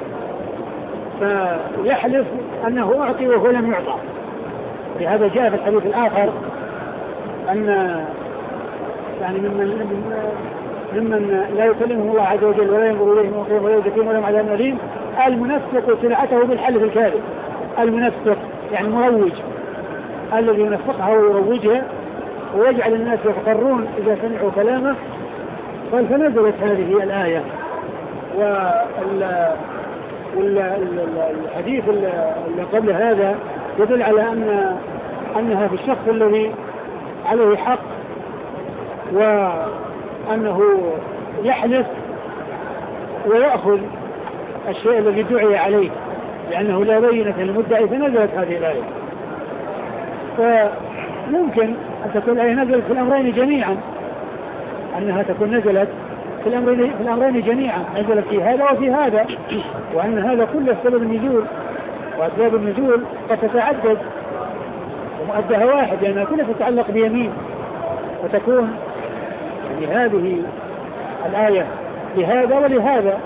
فيحلف انه اعطي وهو لم يعطى. لهذا جاء في الحديث الاخر ان يعني ممن ممن لا يكلمه الله عز وجل ولا ينظر اليه ولا يزكيهم ولا عذاب أليم المنفق سلعته بالحلف الكاذب. المنفق يعني مروج، الذي ينفقها ويروجها ويجعل الناس يغترون إذا سمعوا كلامه. قال فنزلت هذه الآية. والحديث اللي قبل هذا يدل على أن أنها في الشخص الذي عليه حق وأنه يحلف ويأخذ الشيء الذي دعي عليه لأنه لا بينة للمدعي، فنزلت هذه الآية. فممكن أن تكون الآية نزلت في الأمرين جميعا، أنها تكون نزلت في الأمرين, في الأمرين جميعا، نزلت في هذا وفي هذا، وأن هذا كله سبب النزول، وأسباب النزول قد تتعدد ومؤدها واحد لأنها كلها تتعلق بيمين، وتكون يعني هذه الآية لهذا ولهذا.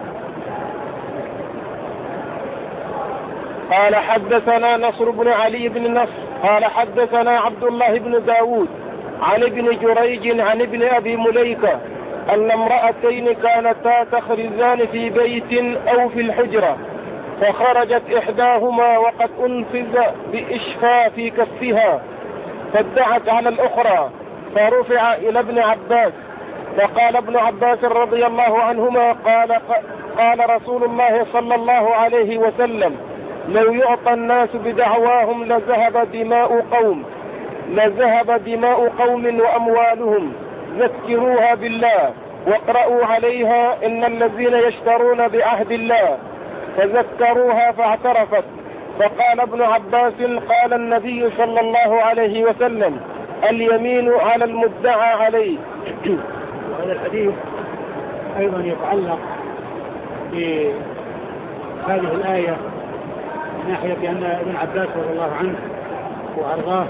قال حدثنا نصر بن علي بن نصر قال حدثنا عبد الله بن داود عن ابن جريج عن ابن أبي مليكة أن امرأتين كانتا تخرزان في بيت أو في الحجرة، فخرجت إحداهما وقد أنفذ بإشفاء في كفها، فادعت على الأخرى، فرفع إلى ابن عباس، فقال ابن عباس رضي الله عنهما قال, قال رسول الله صلى الله عليه وسلم لو يعطى الناس بدعواهم لذهب دماء قوم لذهب دماء قوم وأموالهم، ذكروها بالله واقرأوا عليها إن الذين يشترون بعهد الله، فذكروها فاعترفت. فقال ابن عباس قال النبي صلى الله عليه وسلم اليمين على المدعى عليه. وهذا الحديث أيضا يتعلق بهذه الآية من ناحية أن ابن عباس رضي الله عنه وأرضاه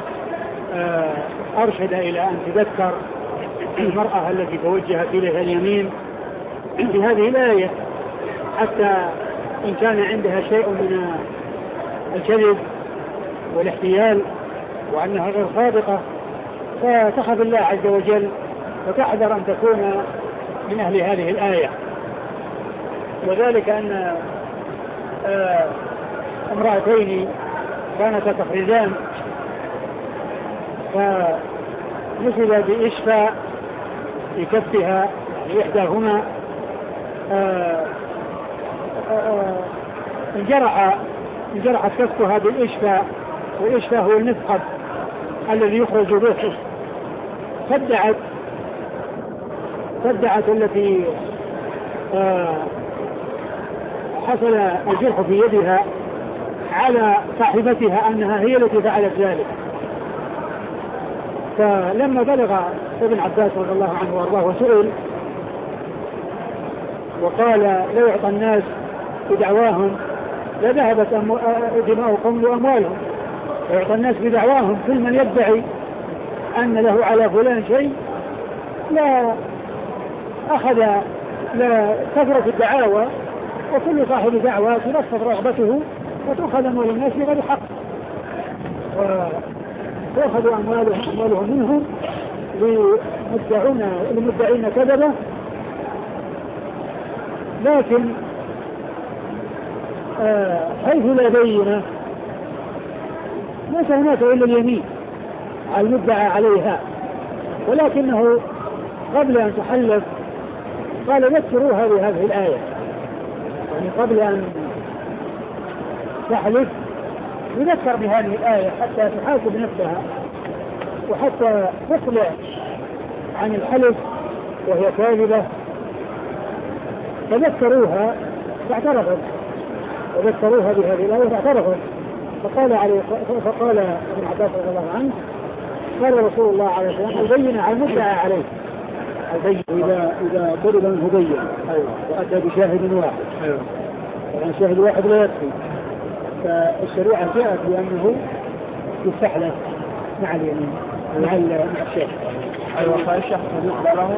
أرشد إلى أن تذكر المرأة التي توجهت إليها اليمين بهذه الآية، حتى إن كان عندها شيء من الكذب والاحتيال وأنها غير صادقة فتخاف الله عز وجل وتحذر أن تكون من أهل هذه الآية. وذلك أن امرأتين كانتا تخرجان فنزل بإشفاء في كفها، يعني إحداهما انجرح انجرحت كفها بالإشفاء، والإشفاء هو المثقب الذي يخرج به. فادعت فادعت التي حصل الجرح في يدها على صاحبتها أنها هي التي فعلت ذلك. فلما بلغ ابن عباس رضي الله عنه وارضاه وسئل وقال لو يعطى الناس بدعواهم لذهبت دماؤهم وأموالهم، ويعطى الناس بدعواهم، كل من يدعي أن له على فلان شيء لا أخذ لا كثرة الدعاوى، وكل صاحب دعوى تنفذ رغبته وتأخذ أموال الناس بغير حق، وتأخذ أموالهم, أموالهم منهم للمدعين كذبة. لكن آه حيث لا بينة ليس هناك إلا اليمين على المدعى عليها، ولكنه قبل أن تحلف قال ذكروها بهذه الآية، يعني قبل أن تحلف يذكر بهذه الآية حتى تحاسب نفسها وحتى تقلع عن الحلف وهي كاذبة. فذكروها فاعترفت وذكروها بهذه الآية فاعترفت. فقال عليه فقال ابن عباس رضي الله عنه قال رسول الله عليه الصلاة والسلام البين على المدعى عليه، البين إذا إذا طلب منه بين وأتى بشاهد واحد، يعني شاهد واحد لا يكفي، فالشريعة جاءت بأنه يستحلف مع اليمين مع مع الشيخ. أيوة فالشيخ بالنسبة له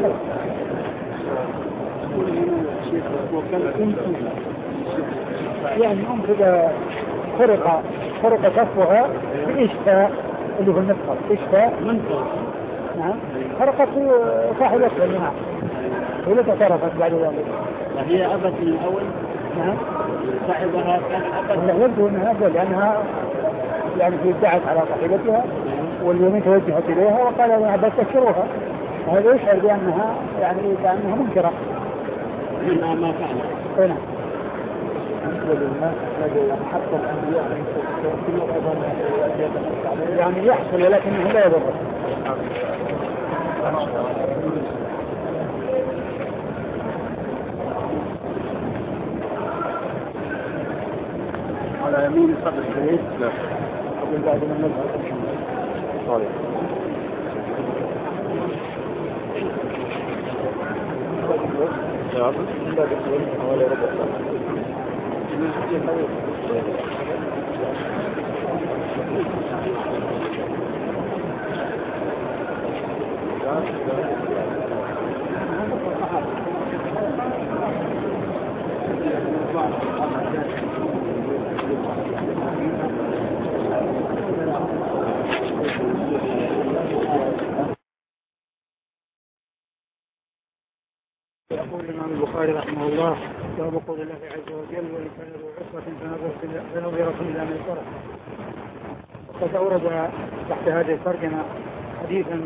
يعني أم إذا خرق خرق كفها بإشفاء اللي هو المدخل إشفاء منفذ، نعم خرقت صاحبتها النعم ولا تعترفت بعد ذلك. هي أبت من الأول. نعم صاحبها كان أبت. يبدو أنها أبت لأنها يعني في ادعت على صاحبتها واليمين توجهت إليها وقال ابن عباس تكسروها، وهذا يشعر بأنها يعني كأنها منكرة منها ما فعل. هنا حتى الأنبياء يعني يحصل ولكنه لا يضر. على يمين صدر الشريف لا قبل بعد من نظهر طيب. يقول الإمام البخاري رحمه الله باب قول الله عز وجل وإن كان ذو عسرة فنظرة إلى ميسرة. وقد أورد تحت هذه الترجمة حديثا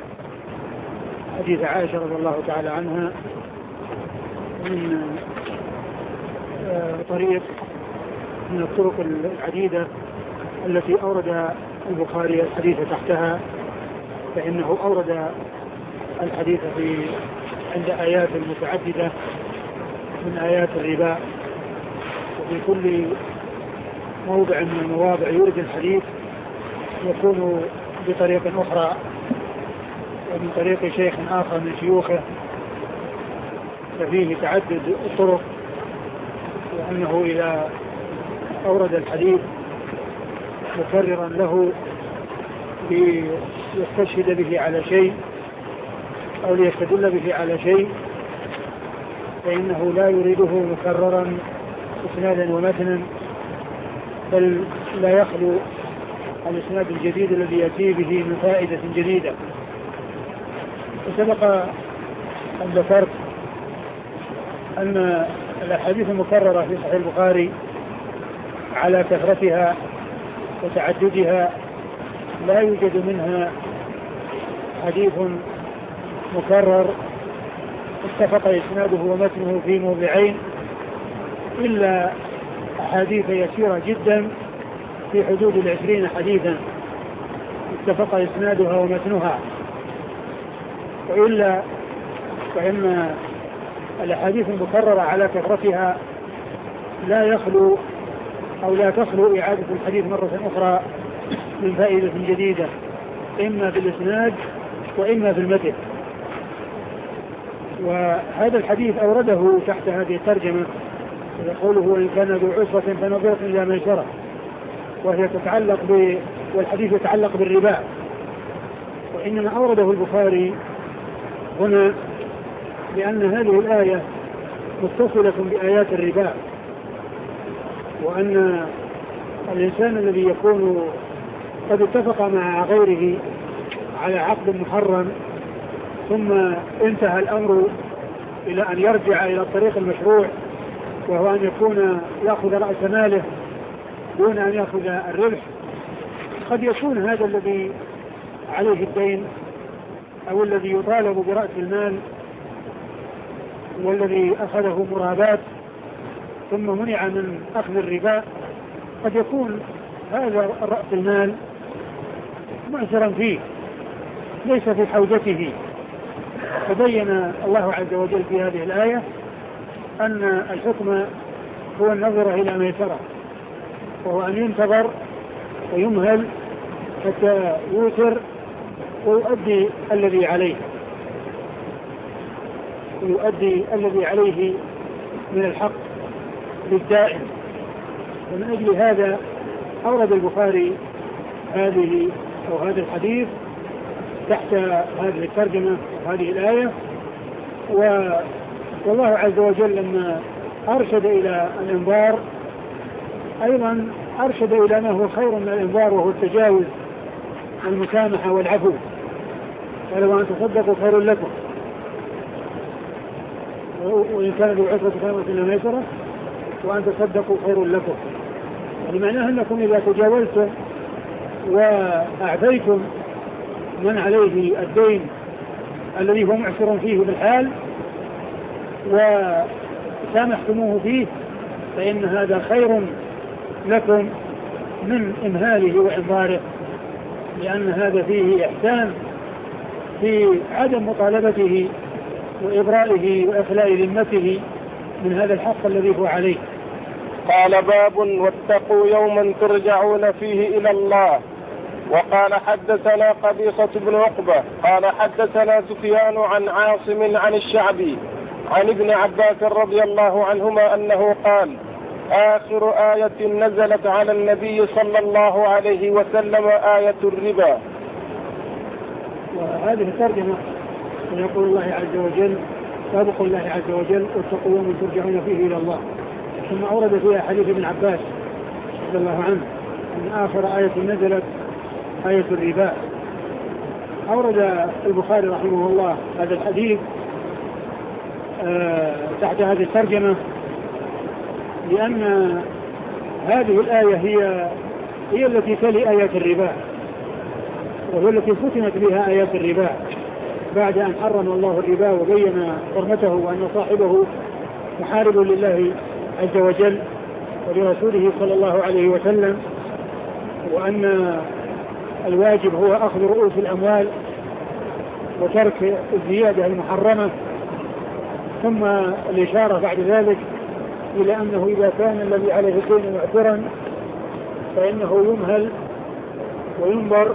حديث عائشة رضي الله تعالى عنها من طريق من الطرق العديدة التي أورد البخاري الحديث تحتها، فإنه أورد الحديث في عند آيات متعددة من آيات الربا، وفي كل موضع من المواضع يورد الحديث يكون بطريق أخرى ومن طريق شيخ آخر من شيوخه، ففيه تعدد الطرق، وأنه إذا أورد الحديث مكررا له ليستشهد به على شيء أو ليستدل به على شيء فإنه لا يريده مكررا إسنادا ومتنا، بل لا يخلو الإسناد الجديد الذي يأتي به من فائدة جديدة. وسبق أن ذكرت أن الأحاديث المكررة في صحيح البخاري على كثرتها وتعددها لا يوجد منها حديث مكرر اتفق إسناده ومتنه في موضعين، إلا أحاديث يسيرة جدا في حدود العشرين حديثا اتفق إسنادها ومتنها، وإلا فإن الأحاديث المكررة على كثرتها لا يخلو أو لا تخلو إعادة الحديث مرة أخرى من فائدة جديدة، إما في الإسناد وإما في المتن. وهذا الحديث أورده تحت هذه الترجمة يقوله وإن كان ذو عسرة فنظرة إلى ميسرة، وهي تتعلق ب... والحديث يتعلق بالربا، وإنما أورده البخاري هنا لأن هذه الآية متصلة بآيات الربا، وأن الإنسان الذي يكون قد اتفق مع غيره على عقد محرم ثم انتهى الأمر إلى أن يرجع إلى الطريق المشروع، وهو أن يكون يأخذ رأس ماله دون أن يأخذ الربح، قد يكون هذا الذي عليه الدين أو الذي يطالب برأس المال والذي أخذه مرابات ثم منع من أخذ الربا، قد يكون هذا رأس المال معسرا فيه ليس في حوزته. فبين الله عز وجل في هذه الآية أن الحكم هو النظر إلى ميسرة، وهو أن ينتظر ويمهل حتى يوتر ويؤدي الذي عليه ويؤدي الذي عليه من الحق للدائم. ومن أجل هذا أورد البخاري هذه أو هذا الحديث تحت هذه الترجمة وهذه الآية. والله عز وجل لما أرشد إلى الإنظار أيضا أرشد إلى ما هو خير من الإنظار، وهو التجاوز المسامحة والعفو. قال وأن تصدقوا خير لكم وإن كان ذو عسرة فما إلا ميسرة وأن تصدقوا خير لكم. يعني معناه أنكم إذا تجاوزتم وأعفيتم من عليه الدين الذي هو معسر فيه بالحال وسامحتموه فيه فإن هذا خير لكم من إمهاله وإنظاره، لأن هذا فيه إحسان في عدم مطالبته وإبرائه وإخلاء ذمته من هذا الحق الذي هو عليه. قال باب واتقوا يوما ترجعون فيه إلى الله. وقال حدثنا قبيصة بن عقبة قال حدثنا سفيان عن عاصم عن الشعبي عن ابن عباس رضي الله عنهما أنه قال آخر آية نزلت على النبي صلى الله عليه وسلم آية الربا. وهذه الترجمة يقول الله عز وجل سابق الله عز وجل واتقوا يوما ترجعون فيه إلى الله. ثم أورد فيها حديث ابن عباس رضي الله عنه أن آخر آية نزلت آية الربا. أورد البخاري رحمه الله هذا الحديث آه تحت هذه الترجمة لأن هذه الآية هي هي التي تلي آيات الربا، وهي التي ختمت بها آيات الربا بعد أن حرم الله الربا وبين حرمته وأن صاحبه محارب لله عز وجل ولرسوله صلى الله عليه وسلم، وأن الواجب هو أخذ رؤوس الأموال وترك الزيادة المحرمة. ثم الإشارة بعد ذلك إلى أنه إذا كان الذي عليه الدين معسرا فإنه يمهل وينظر،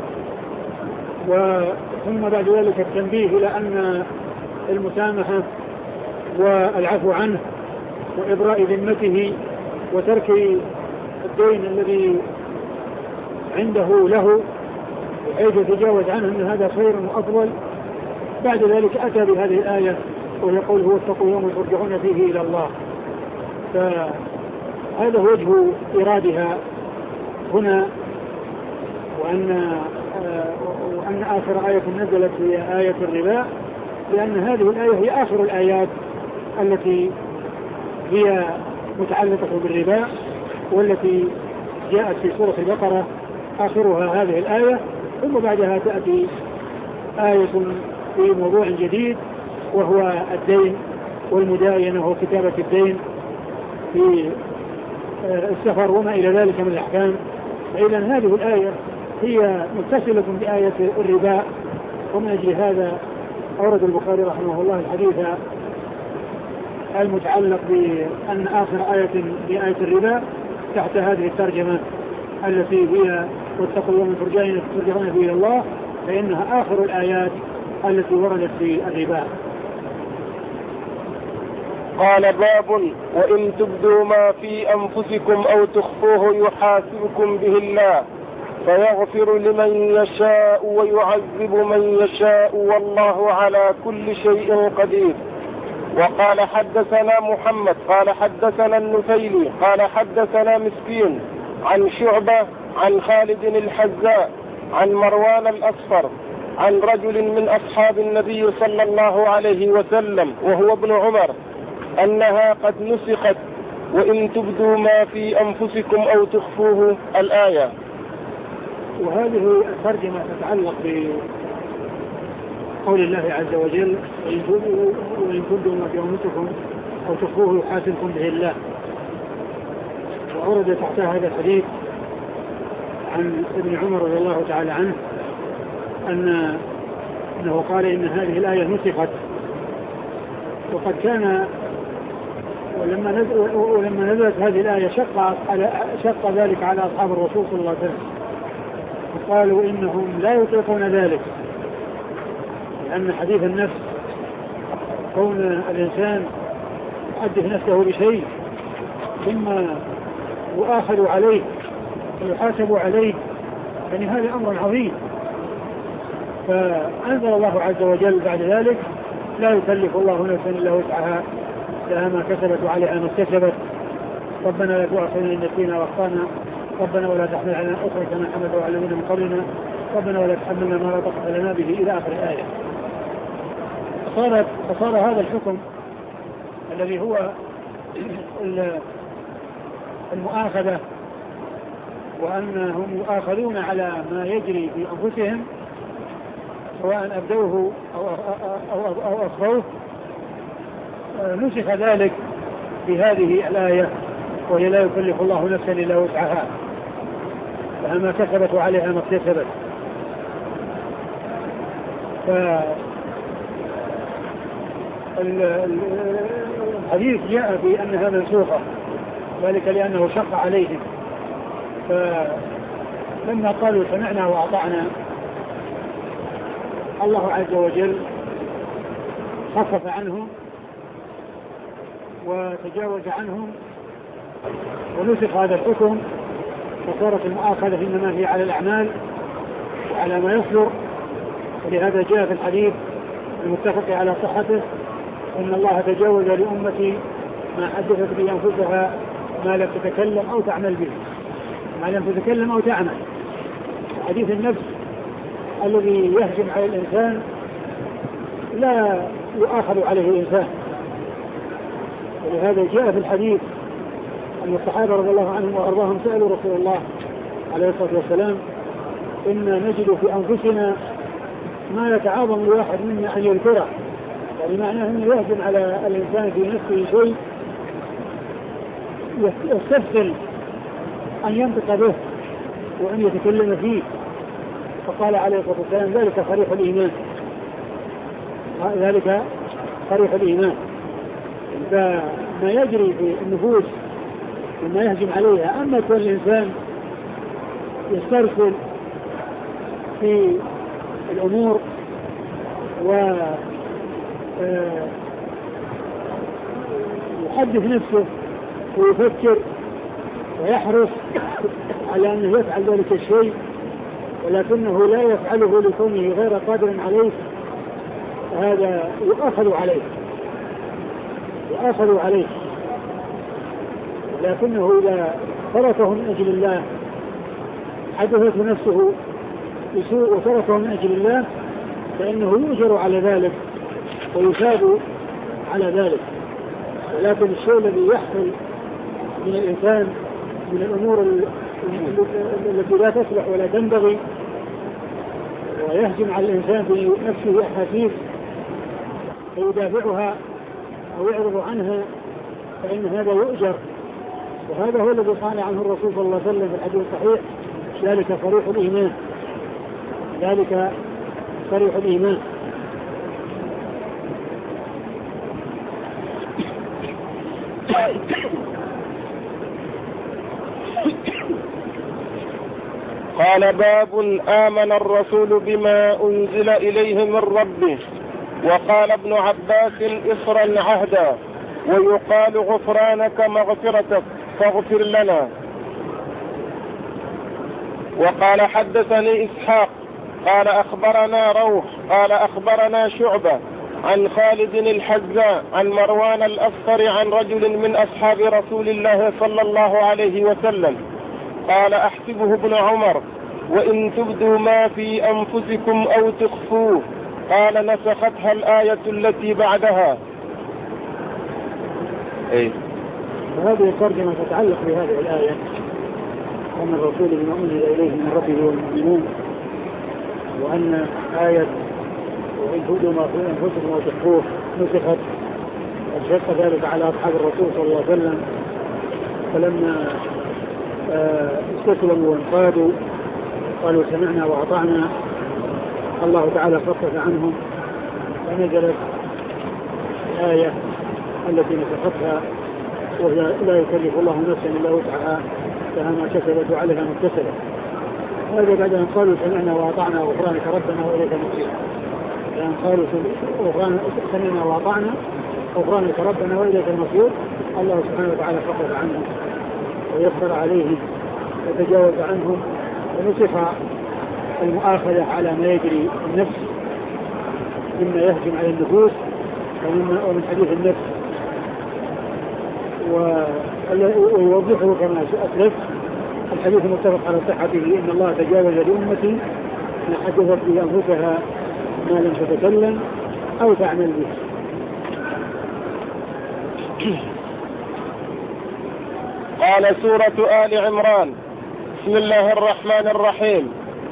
ثم بعد ذلك التنبيه إلى أن المسامحة والعفو عنه وإبراء ذمته وترك الدين الذي عنده له حيث يتجاوز عنه أن هذا خير وأفضل. بعد ذلك أتى بهذه الآية ويقول هو اتقوا يوما ترجعون فيه إلى الله. فهذا وجه إرادها هنا، وأن وأن آخر آية نزلت هي آية الربا، لأن هذه الآية هي آخر الآيات التي هي متعلقة بالربا، والتي جاءت في سورة البقرة آخرها هذه الآية، ثم بعدها تأتي آية في موضوع جديد وهو الدين والمداينة وكتابة الدين في السفر وما إلى ذلك من الأحكام. فإذا هذه الآية هي متصلة بآية الربا، ومن أجل هذا أورد البخاري رحمه الله الحديث المتعلق بأن آخر آية بآية الربا تحت هذه الترجمة التي هي واتقوا يوما ترجعون فيه إلى الله، فإنها آخر الآيات التي وردت في الربا. قال باب وإن تبدوا ما في أنفسكم أو تخفوه يحاسبكم به الله فيغفر لمن يشاء ويعذب من يشاء والله على كل شيء قدير. وقال حدثنا محمد قال حدثنا النفيلي قال حدثنا مسكين عن شعبة عن خالد الحذاء عن مروان الأصفر عن رجل من أصحاب النبي صلى الله عليه وسلم وهو ابن عمر أنها قد نسخت وإن تبدوا ما في أنفسكم أو تخفوه الآية. وهذه الترجمة تتعلق قول الله عز وجل وإن كنتم في أنفسكم أو تخفوه يحاسبكم به الله. وأورد تحت هذا الحديث عن ابن عمر رضي الله تعالى عنه أن أنه قال إن هذه الآية نسخت، وقد كان ولما نزل ولما نزلت هذه الآية شق على شق ذلك على أصحاب الرسول صلى الله عليه وسلم، وقالوا إنهم لا يطيقون ذلك، لأن حديث النفس كون الإنسان يحدث نفسه بشيء ثم يؤاخذ عليه ويحاسب عليه، يعني هذا أمر عظيم. فأنزل الله عز وجل بعد ذلك لا يكلف الله نفسا إلا وسعها لها ما كسبت وعليها ما اكتسبت، ربنا لا تؤاخذنا إن نسينا وأخطأنا، ربنا ولا تحمل علينا إصرا كما حمله على الذين من قبلنا، ربنا ولا تحملنا ما لا طاقة لنا به إلى آخر الآية. فصار فصار هذا الحكم الذي هو المؤاخذة وأنهم يؤاخذون على ما يجري في أنفسهم سواء أبدوه أو أو أو أخفوه، نسخ ذلك بهذه الآية وهي لا يكلف الله نفسا إلا وسعها لها ما كسبت وعليها ما اكتسبت. فالحديث جاء بأنها منسوخة ذلك لأنه شق عليهم، فلما قالوا سمعنا وأطعنا الله عز وجل خفف عنهم وتجاوز عنهم ونسخ هذا الحكم، فصارت المؤاخذة إنما هي على الأعمال وعلى ما يصدر. ولهذا جاء في الحديث المتفق على صحته أن الله تجاوز لأمتي ما حدثت به أنفسها ما لم تتكلم أو تعمل به، ما لم تتكلم أو تعمل. حديث النفس الذي يهجم على الإنسان لا يؤاخذ عليه الإنسان. ولهذا جاء في الحديث أن الصحابة رضي الله عنهم وأرضاهم سألوا رسول الله عليه الصلاة والسلام إن نجد في أنفسنا ما يتعاظم الواحد منا أن يذكره، يعني معناه أنه يهجم على الإنسان في نفسه شيء يستسهل أن ينطق به وأن يتكلم فيه. فقال عليه الصلاة والسلام ذلك صريح الإيمان، ذلك صريح الإيمان. فما يجري في النفوس وما يهجم عليها. أما كل إنسان يسترسل في الأمور ويحدث نفسه ويفكر ويحرص على أنه يفعل ذلك الشيء ولكنه لا يفعله لكونه غير قادر عليه، هذا يؤاخذ عليه يؤاخذ عليه لكنه إذا تركه من أجل الله حدثت نفسه بسوء وتركه من أجل الله فإنه يؤجر على ذلك ويثاب على ذلك. ولكن الشيء الذي يحصل من الإنسان من الأمور التي لا تصلح ولا تنبغي ويهجم على الإنسان في نفسه أحاسيس فيدافعها أو يعرض عنها فإن هذا يؤجر، وهذا هو الذي قال عنه الرسول صلى الله عليه وسلم في الحديث الصحيح ذلك صريح الإيمان، ذلك صريح الإيمان. قال باب آمن الرسول بما أنزل إليه من ربه. وقال ابن عباس إصرا عهدا ويقال غفرانك مغفرتك فاغفر لنا. وقال حدثني إسحاق قال أخبرنا روح قال أخبرنا شعبة عن خالد الحزاء عن مروان الأصفر عن رجل من أصحاب رسول الله صلى الله عليه وسلم قال أحسبه ابن عمر وإن تبدوا ما في أنفسكم أو تخفوه قال نسختها الآية التي بعدها. إيه؟ وهذه الترجمة تتعلق بهذه الآية أن الرسول بما أنزل إليه من ربه والمؤمنون، وأن آية وإن تبدوا ما في أنفسكم وتخفوه نسخت، وشق ذلك على أصحاب الرسول صلى الله عليه وسلم. فلما استسلموا وانقادوا قالوا سمعنا وأطعنا الله تعالى خفف عنهم، فنزلت الآية التي نسختها وهي لا يكلف الله نفسا إلا وسعها لها ما كسبت وعليها ما اكتسبت. هذا بعد أن قالوا سمعنا وأطعنا غفرانك ربنا وإليك المصير، لأن قالوا سمعنا وأطعنا غفرانك ربنا وإليك المصير، الله سبحانه وتعالى خفف عنهم ويسر عليهم وتجاوز عنهم، ونسخ المؤاخذة على ما يجري النفس مما يهجم على النفوس ومن حديث النفس، ويوضحه كما أسلف الحديث المتفق على صحته إن الله تجاوز لأمتي ما حدثت به أنفسها ما لم تتكلم أو تعمل به. قال سورة آل عمران: بسم الله الرحمن الرحيم.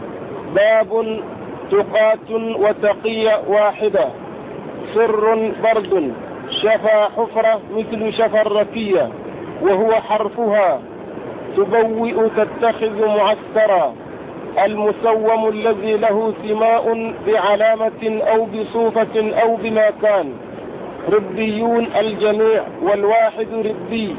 باب تقاة وتقية واحدة، سر برد، شفا حفرة مثل شفا الركية وهو حرفها، تبوئ تتخذ معسكرا، المسوم الذي له سماء بعلامة أو بصوفة أو بمكان، ربيون الجميع والواحد ربي،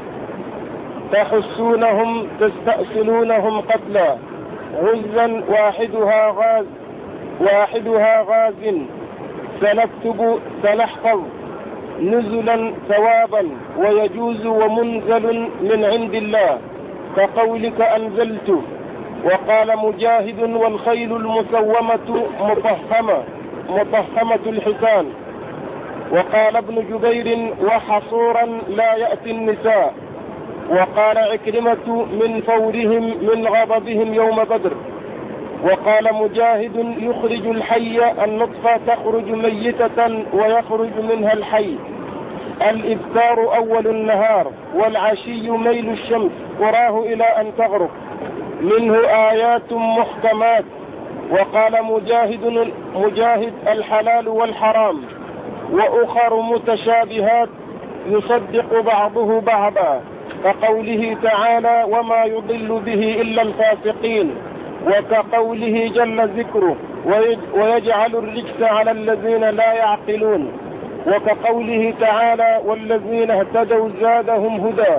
تحسونهم تستأصلونهم قتلا، غزا واحدها غاز واحدها غاز، سنكتب سنحفظ، نزلا ثوابا، ويجوز ومنزل من عند الله كقولك أنزلت. وقال مجاهد: والخيل المسومة مطهمة مطهمة الحسان. وقال ابن جبير: وحصورا لا يأتي النساء. وقال عكرمة: من فورهم من غضبهم يوم بدر. وقال مجاهد: يخرج الحي النطفة تخرج ميتة ويخرج منها الحي. الإبكار أول النهار، والعشي ميل الشمس وراه إلى أن تغرب، منه آيات محكمات. وقال مجاهد مجاهد الحلال والحرام، وأخر متشابهات يصدق بعضه بعضا، كقوله تعالى: وما يضل به إلا الفاسقين. وكقوله جل ذكره: ويجعل الرجس على الذين لا يعقلون. وكقوله تعالى: والذين اهتدوا زادهم هدى.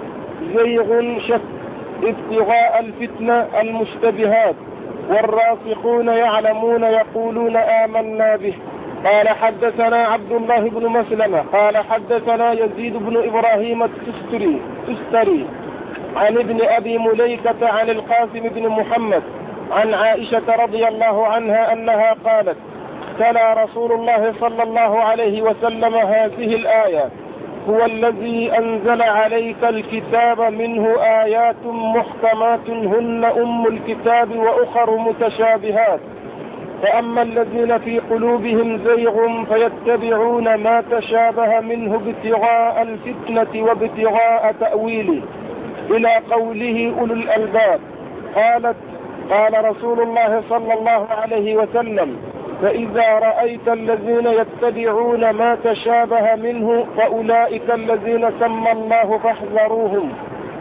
زيغ شك ابتغاء الفتنة المشتبهات، والراسخون يعلمون يقولون آمنا به. قال حدثنا عبد الله بن مسلمة قال حدثنا يزيد بن إبراهيم التستري تستري عن ابن أبي مليكة عن القاسم بن محمد عن عائشة رضي الله عنها أنها قالت: تلا رسول الله صلى الله عليه وسلم هذه الآية: هو الذي أنزل عليك الكتاب منه آيات محكمات هن أم الكتاب وأخر متشابهات، فأما الذين في قلوبهم زيغ فيتبعون ما تشابه منه ابتغاء الفتنة وابتغاء تأويله، إلى قوله أولو الألباب. قالت: قال رسول الله صلى الله عليه وسلم: فإذا رأيت الذين يتبعون ما تشابه منه فأولئك الذين سمى الله فاحذروهم.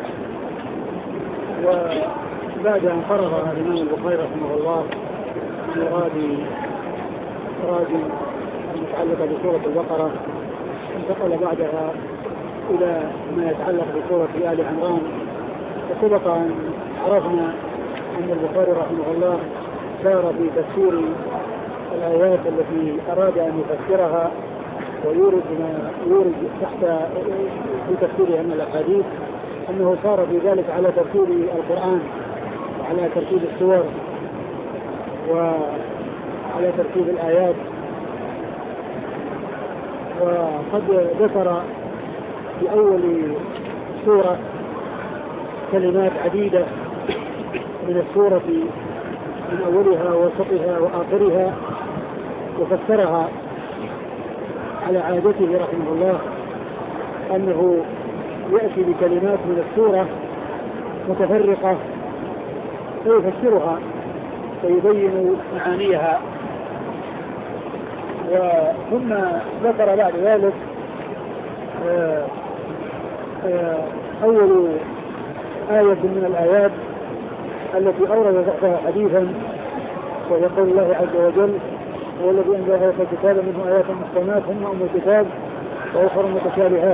وبعد أن فرغ الإمام البخاري رحمه الله من مراد مراد المتعلقة بسورة البقرة، انتقل بعدها إلى ما يتعلق بسورة آل عمران. وسبق أن عرفنا أن البخاري رحمه الله سار في تفسير الآيات التي أراد أن يفسرها ويورد ما يورد تحت في تفسيرها من الأحاديث، أنه سار في ذلك على ترتيب القرآن وعلى ترتيب السور وعلى ترتيب الآيات. وقد ذكر في أول سورة كلمات عديدة من السورة من أولها ووسطها وآخرها، وفسرها على عادته رحمه الله أنه يأتي بكلمات من السورة متفرقة فيفسرها ويبين معانيها وثم ذكر بعد ذلك آه آه أول آية من الآيات التي أورد تحتها حديثا، وهي قول الله عز وجل: هو الذي أنزل عليك الكتاب منه آيات محكمات هن أم الكتاب وأخر متشابهات.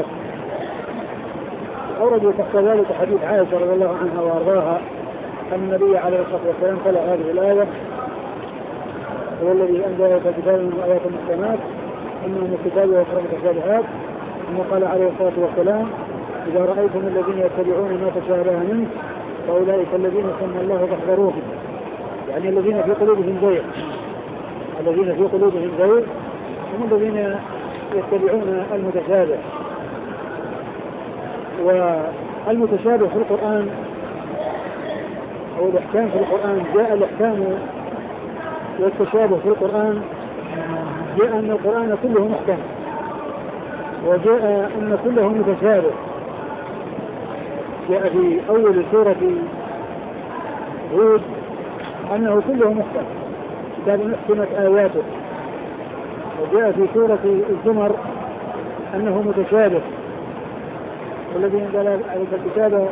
أورد تحت ذلك حديث عائشة رضي الله عنها وأرضاها أن النبي عليه الصلاة والسلام قال هذه الآية: هو الذي أنزل عليك الكتاب منه آيات محكمات هن أم الكتاب وأخر متشابهات. ثم قال عليه الصلاة والسلام: إذا رأيتم الذين يتبعون ما تشابه منه فأولئك الذين سمى الله فاحذروهم، يعني الذين في قلوبهم زيغ، الذين في قلوبهم زيغ هم الذين يتبعون المتشابه. والمتشابه في القرآن أو الإحكام في القرآن، جاء الإحكام والتشابه في القرآن جاء أن القرآن كله محكم، وجاء أن كله متشابه. جاء في أول سورة هود أنه كله محكم كتاب أحكمت آياته، وجاء في سورة الزمر أنه متشابه: والذي أنزل عليك الكتاب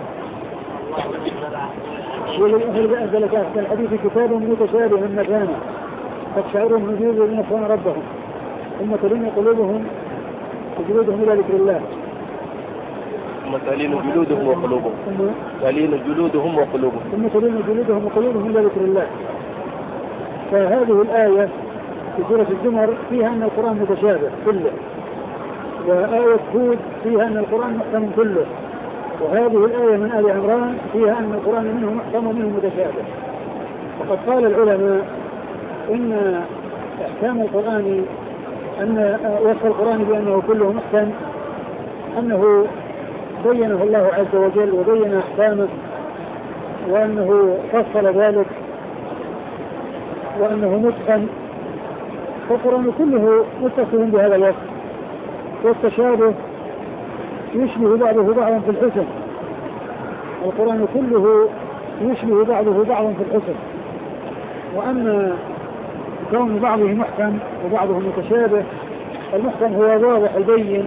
والذي أنزل أحسن الحديث كتاب متشابه مثاني تقشعر من جلودهم الذين يخشون ربهم ثم تلين قلوبهم وجلودهم إلى ذكر الله ثم تلين جلودهم وقلوبهم تلين جلودهم وقلوبهم ثم تلين جلودهم وقلوبهم إلى ذكر الله. فهذه الآية في سورة الزمر فيها أن القرآن متشابه كله، وآية هود فيها أن القرآن محكم كله، وهذه الآية من آل عمران فيها أن القرآن منه محكم ومنه متشابه. وقد قال العلماء إن إحكام القرآن، أن وصف القرآن بأنه كله محكم أنه بينه الله عز وجل وبين أحكامه، وأنه فصل ذلك، وأنه متقن. فالقرآن كله متصف بهذا الوصف، والتشابه يشبه بعضه بعضا في الحسن. القرآن كله يشبه بعضه بعضا في الحسن. وأما كون بعضه محكم وبعضه متشابه، المحكم هو واضح البين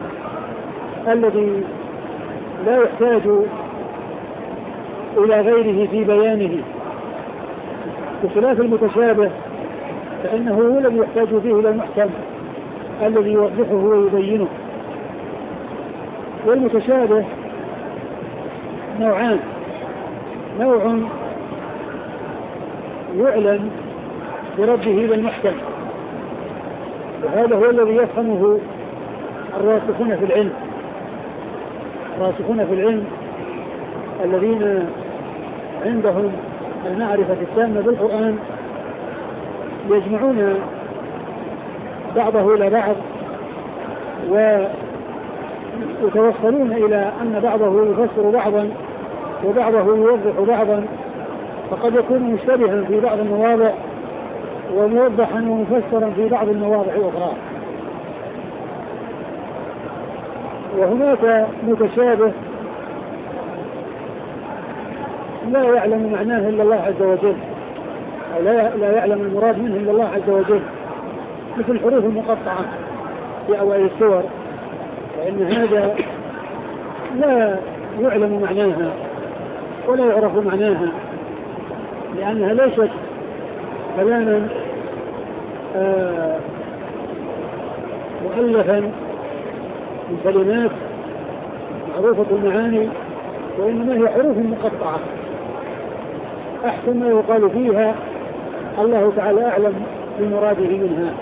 الذي لا يحتاج إلى غيره في بيانه، بخلاف المتشابه فإنه هو الذي يحتاج فيه إلى المحكم الذي يوضحه ويبينه. والمتشابه نوعان: نوع يعلم برده بالمحكم، وهذا هو الذي يفهمه الراسخون في العلم الراسخون في العلم الذين عندهم المعرفة التامة بالقرآن، يجمعون بعضه إلى بعض ويتوصلون إلى أن بعضه يفسر بعضا وبعضه يوضح بعضا، فقد يكون مشتبها في بعض المواضع وموضحا ومفسرا في بعض المواضع الأخرى. وهناك متشابه لا يعلم معناه إلا الله عز وجل، أو لا يعلم المراد منه إلا الله عز وجل، مثل الحروف المقطعة في أوائل السور، فإن هذا لا يعلم معناها ولا يعرف معناها، لأنها ليست كلاما آه مؤلفا من كلمات معروفة المعاني، وإنما هي حروف مقطعة أحسن ما يقال فيها الله تعالى أعلم بمراده منها.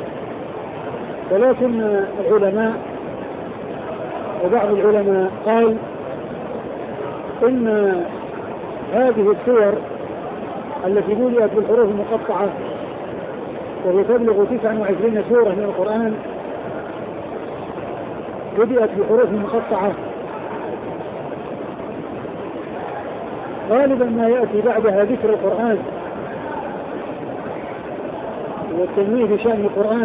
ولكن العلماء وبعض العلماء قال إن هذه السور التي بدأت بالحروف المقطعة وهي تبلغ تسعة وعشرين سورة من القرآن بدأت بحروف مقطعة، غالبا ما يأتي بعدها ذكر القرآن والتنويه بشأن القرآن،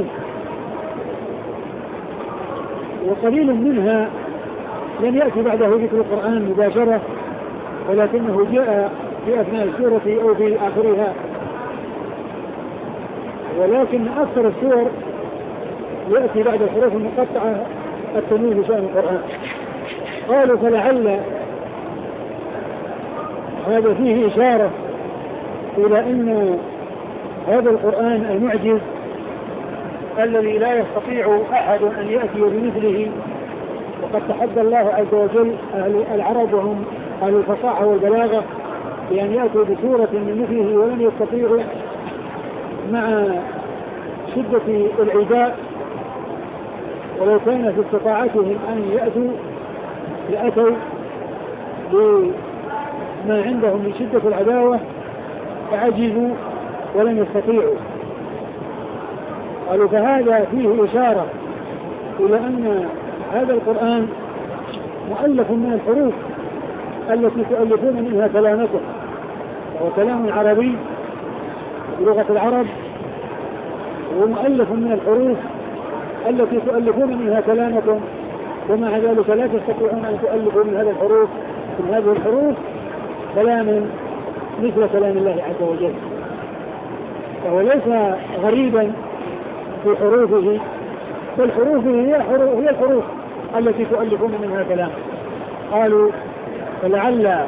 وقليل منها لم يأتي بعده ذكر القرآن مباشرة، ولكنه جاء في أثناء السورة أو في آخرها. ولكن أكثر السور يأتي بعد الحروف المقطعة التنوين بشأن القرآن. قالوا فلعل هذا فيه إشارة إلى أن هذا القرآن المعجز الذي لا يستطيع أحد أن يأتي بمثله، وقد تحدى الله عز وجل أهل العرب وهم أهل الفصاحة والبلاغة بأن يأتوا بسورة من مثله ولم يستطيعوا مع شدة العداء، ولو كان في استطاعتهم أن يأتوا لأتوا بما عندهم من شدة العداوة فعجزوا ولم يستطيعوا. قالوا فهذا فيه إشارة إلى أن هذا القرآن مؤلف من الحروف التي تؤلفون منها كلامكم، وهو كلام عربي بلغة العرب، ومؤلف من الحروف التي تؤلفون منها كلامكم، ومع ذلك لا تستطيعون أن تؤلفوا من هذه الحروف من هذه الحروف كلاما مثل كلام الله عز وجل. فهو ليس غريبا في حروفه، بل حروفه هي حروف هي الحروف التي تؤلفون منها كلام. قالوا فلعل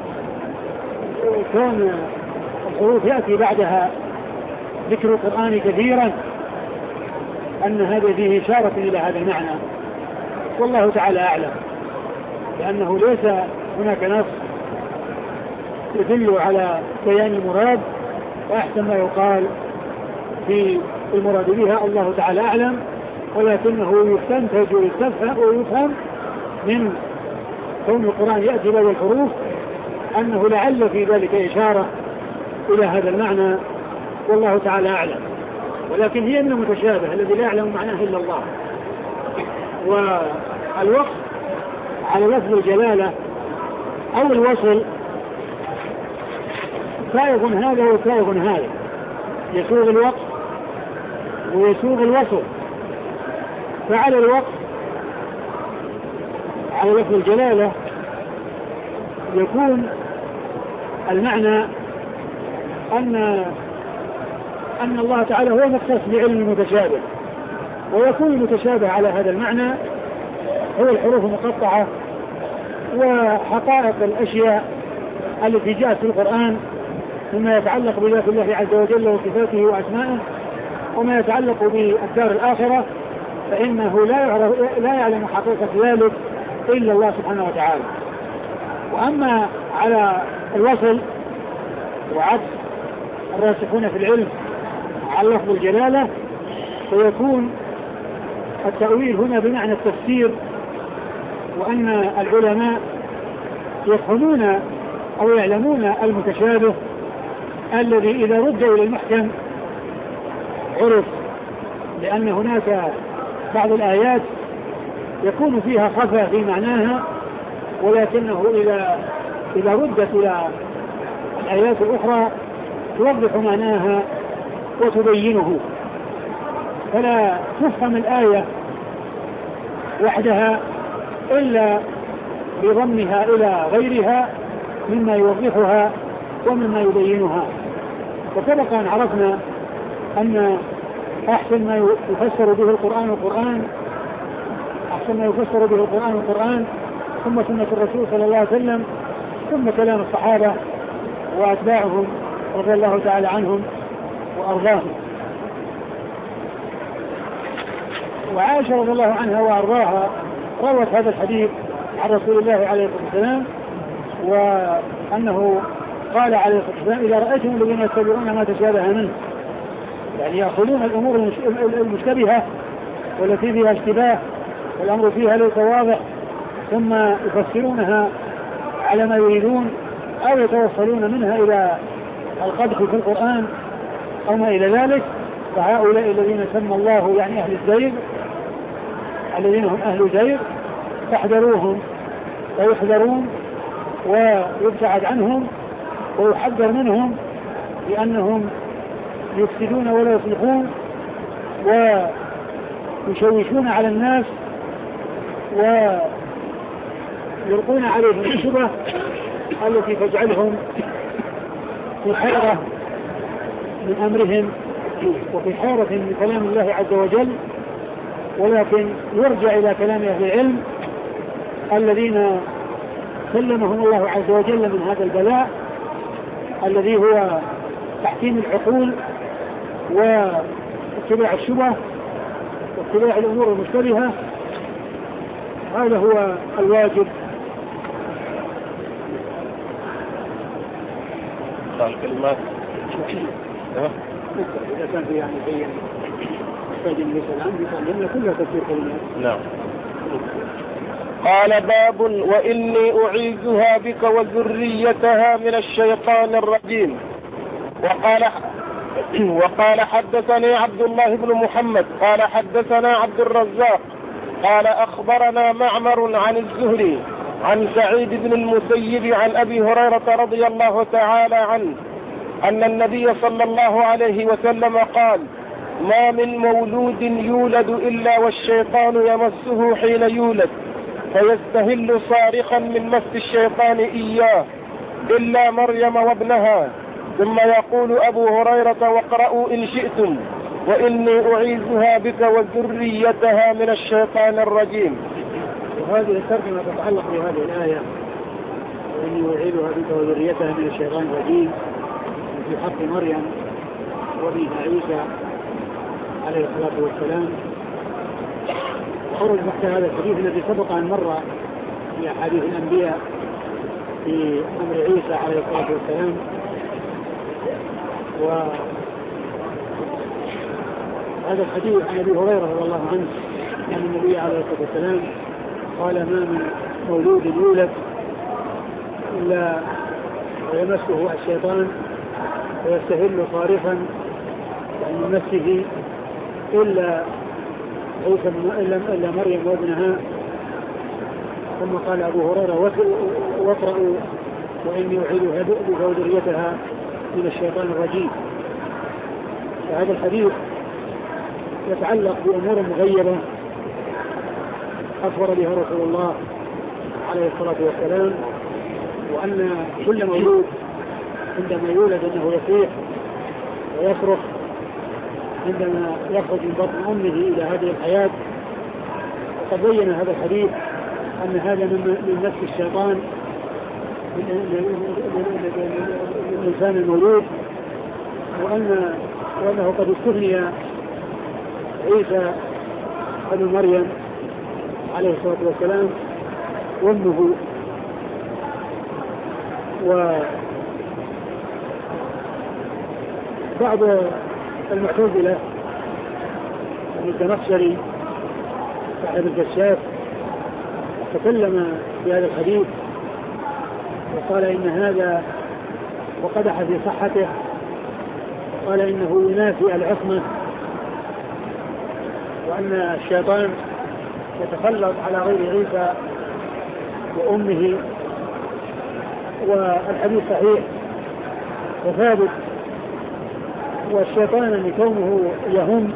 كون الحروف يأتي بعدها ذكر القرآن كثيرا أن هذا فيه إشارة إلى هذا المعنى، والله تعالى أعلم، لأنه ليس هناك نص يدل على بيان المراد، وأحسن ما يقال في المراد بها الله تعالى أعلم، ولكنه يستنتج ويستفهم ويفهم من كون القرآن يأتي بعد الحروف أنه لعل في ذلك إشارة إلى هذا المعنى، والله تعالى أعلم. ولكن هي من المتشابه الذي لا يعلم معناه إلا الله. والوقف على لفظ الجلالة أو الوصل سائغ هذا وسائغ هذا، يسوغ الوقف ويسوغ الوصل. فعلى الوقف على لفظ الجلالة يكون المعنى أن أن الله تعالى هو مختص بعلم المتشابه، ويكون المتشابه على هذا المعنى هو الحروف المقطعة وحقائق الأشياء التي جاءت في القرآن مما يتعلق بذات الله عز وجل وصفاته وأسمائه، وما يتعلق بالدار الآخرة فإنه لا يعرف لا يعلم حقيقة ذلك إلا الله سبحانه وتعالى. وأما على الوصل وعطف الراسخون في العلم على لفظ الجلالة فيكون التأويل هنا بمعنى التفسير، وأن العلماء يفهمون أو يعلمون المتشابه الذي إذا رد إلى المحكم عرف، لأن هناك بعض الآيات يكون فيها خفى في معناها، ولكنه إذا إذا ردت إلى الآيات الأخرى توضح معناها وتبينه، فلا تفهم الآية وحدها إلا بضمها إلى غيرها مما يوضحها ومما يبينها. وسبق أن عرفنا أن أحسن ما يفسر به القرآن القرآن أحسن ما يفسر به القرآن القرآن ثم سنة الرسول صلى الله عليه وسلم، ثم كلام الصحابة وأتباعهم رضي الله تعالى عنهم وأرضاهم. وعائشة رضي الله عنها وأرضاها روت هذا الحديث عن رسول الله عليه الصلاة والسلام، وأنه قال عليه الصلاة والسلام إذا رأيتم الذين يتبعون ما تشابه منه، يعني يأخذون الأمور المشتبهة والتي فيها اشتباه والأمر فيها ليس واضح ثم يفسرونها على ما يريدون أو يتوصلون منها إلى القدح في القرآن أو ما إلى ذلك، فهؤلاء الذين سمى الله يعني أهل الزيغ الذين هم أهل زيغ فاحذروهم ويحذرون ويبتعد عنهم ويحذر منهم، لأنهم يفسدون ولا يصلحون ويشوشون على الناس ويلقون عليهم الشبه التي تجعلهم في حيرة من أمرهم وفي حيرة من كلام الله عز وجل، ولكن يرجع إلى كلام أهل العلم الذين سلمهم الله عز وجل من هذا البلاء الذي هو تحكيم العقول واتباع الشبه واتباع الأمور المشتبهة. هذا هو الواجب. قال كلمات إذا كان في يعني شيء يحتاج أن يسأل عنه لأن كلها تفسير كلمات. نعم. قال باب وإني أعيذها بك وذريتها من الشيطان الرجيم. وقال وقال حدثني عبد الله بن محمد قال حدثنا عبد الرزاق قال أخبرنا معمر عن الزهري عن سعيد بن المسيب عن أبي هريرة رضي الله تعالى عنه أن النبي صلى الله عليه وسلم قال ما من مولود يولد إلا والشيطان يمسه حين يولد فيستهل صارخا من مس الشيطان إياه إلا مريم وابنها. ثم يقول أبو هريرة واقرأوا إن شئتم وإني أعيذها بك وذريتها من الشيطان الرجيم. وهذه الترجمة تتعلق بهذه الآية وإني أعيذها بك وذريتها من الشيطان الرجيم في حق مريم وابنها عيسى عليه الصلاة والسلام. وخرج تحت هذا الحديث الذي سبق أن مر في أحاديث الأنبياء في أمر عيسى عليه الصلاة والسلام. وهذا الحديث عن أبي هريرة رضي الله عنه أن النبي عليه الصلاة والسلام قال ما من مولود يولد إلا ويمسه الشيطان ويستهل صارخا من نفسه إلا عيسى إلا مريم وابنها. ثم قال أبو هريرة واقرأوا وإني أعيذها بك وذريتها من الشيطان الرجيم. فهذا الحديث يتعلق بأمور مغيبة أخبر بها رسول الله عليه الصلاة والسلام، وأن كل مولود عندما يولد أنه يصيح ويصرخ عندما يخرج من بطن أمه إلى هذه الحياة. وقد بين هذا الحديث أن هذا من نفس الشيطان للإنسان المولود، وأن وأنه قد استثني عيسى ابن مريم عليه الصلاة والسلام وامه. وبعض المعتزلة الزمخشري صاحب الكشاف تكلم في هذا الحديث وقال إن هذا وقدح في صحته، قال إنه ينافي العصمة وأن الشيطان يتسلط على غير عيسى وأمه. والحديث صحيح وثابت، والشيطان أن كونه يهم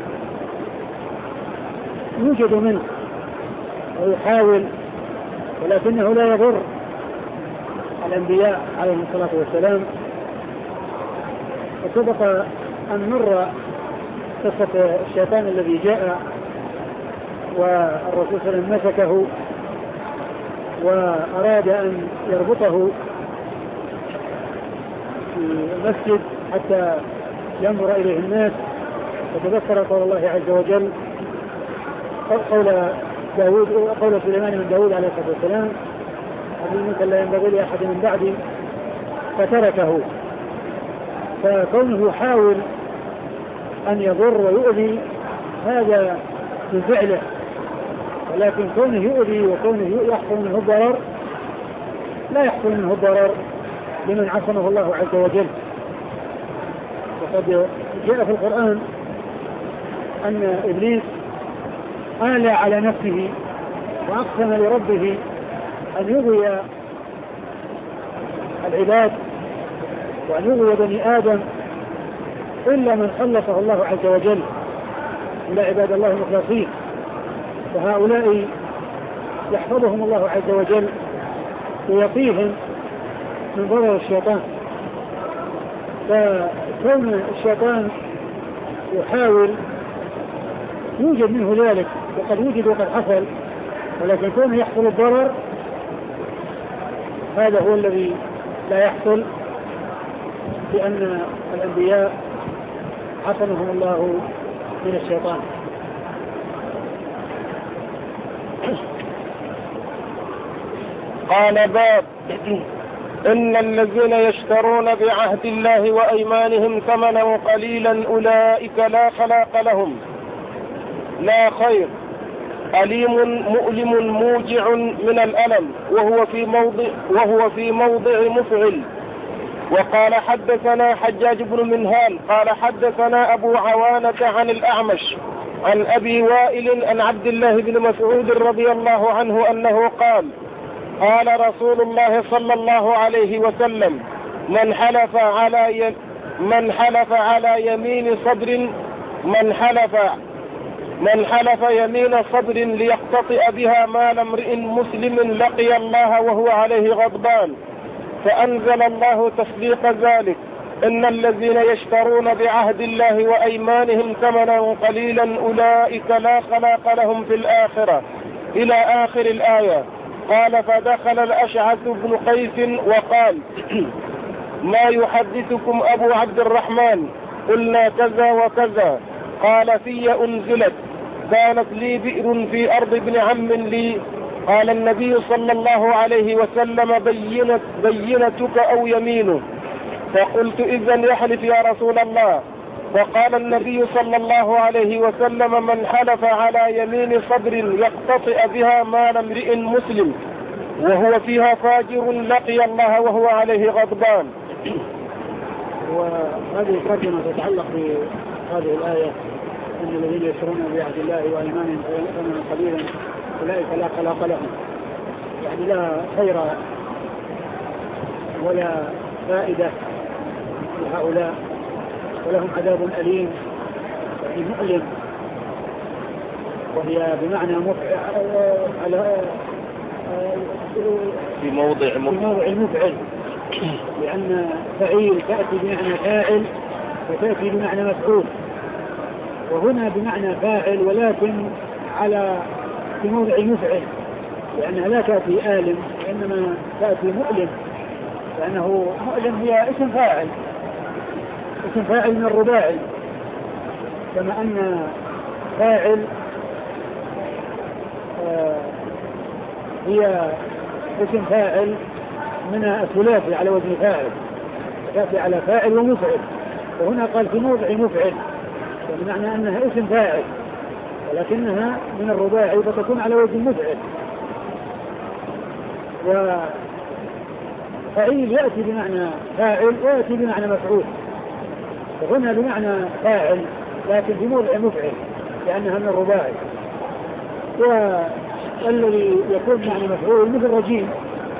يوجد منه ويحاول، ولكنه لا يضر الأنبياء عليهم الصلاة والسلام. وسبق أن مر قصة الشيطان الذي جاء والرسول صلى الله عليه وسلم مسكه وأراد أن يربطه في المسجد حتى ينظر إليه الناس، فتذكر قول الله عز وجل قول داود قول سليمان من داود عليه الصلاة والسلام الملك لا ينبغي لأحد من بعدي، فتركه. فكونه يحاول أن يضر ويؤذي هذا من فعله، ولكن كونه يؤذي وكونه يحصل منه الضرر لا يحصل منه الضرر لمن عصمه الله عز وجل. وقد جاء في القرآن أن إبليس آلى على نفسه وأقسم لربه أن يغوي العباد وأن يغوي بني آدم إلا من خلصه الله عز وجل، إلا عباد الله المخلصين، فهؤلاء يحفظهم الله عز وجل ويقيهم من ضرر الشيطان. فكون الشيطان يحاول يوجد منه ذلك وقد وجد وقد حصل، ولكن كونه يحصل الضرر هذا هو الذي لا يحصل، لأن الأنبياء حصنهم الله من الشيطان. قال باب إن الذين يشترون بعهد الله وأيمانهم ثمنا قليلا أولئك لا خلاق لهم لا خير، أليم مؤلم موجع من الألم، وهو في موضع وهو في موضع مفعل. وقال حدثنا حجاج بن منهال قال حدثنا أبو عوانة عن الأعمش عن أبي وائل عن عبد الله بن مسعود رضي الله عنه أنه قال قال رسول الله صلى الله عليه وسلم من حلف على ي... من حلف على يمين صبر من حلف من حلف يمين صبر ليقتطع بها مال امرئ مسلم لقي الله وهو عليه غضبان، فأنزل الله تصديق ذلك إن الذين يشترون بعهد الله وأيمانهم ثمنا قليلا أولئك لا خلاق لهم في الآخرة إلى آخر الآية. قال فدخل الأشعث بن قيس وقال ما يحدثكم أبو عبد الرحمن؟ قلنا كذا وكذا. قال في أنزلت كانت لي بئر في أرض ابن عم لي. قال النبي صلى الله عليه وسلم بينت بينتك أو يمينه. فقلت إذن يحلف يا رسول الله. فقال النبي صلى الله عليه وسلم من حلف على يمين صبر يقتطع بها مال امرئ مسلم وهو فيها فاجر لقي الله وهو عليه غضبان. وهذه ترجمة تتعلق بهذه الآية أن الذين يشترون بعهد الله وأيمانهم ثمنا قليلا أولئك لا خلاق لهم، يعني لا خير ولا فائدة لهؤلاء ولهم عذاب أليم يعني مؤلم، وهي بمعنى على في موضع المفعل، لأن فعيل تأتي بمعنى فاعل وتأتي بمعنى مفعول، وهنا بمعنى فاعل ولكن على في موضع مفعل، لأنها لا تأتي آلم وإنما تأتي مؤلم، لأنه مؤلم هي اسم فاعل اسم فاعل من الرباعي، كما أن فاعل آه هي اسم فاعل من الثلاثي على وزن فاعل، تأتي على فاعل ومفعل، وهنا قال في موضع مفعل، بمعنى أنها اسم فاعل ولكنها من الرباعي فتكون على وزن مفعل. وفعيل يأتي بمعنى فاعل ويأتي بمعنى مفعول، وهنا بمعنى فاعل لكن في موضع مفعل لأنها من الرباعي. والذي يكون بمعنى مفعول مثل رجيم،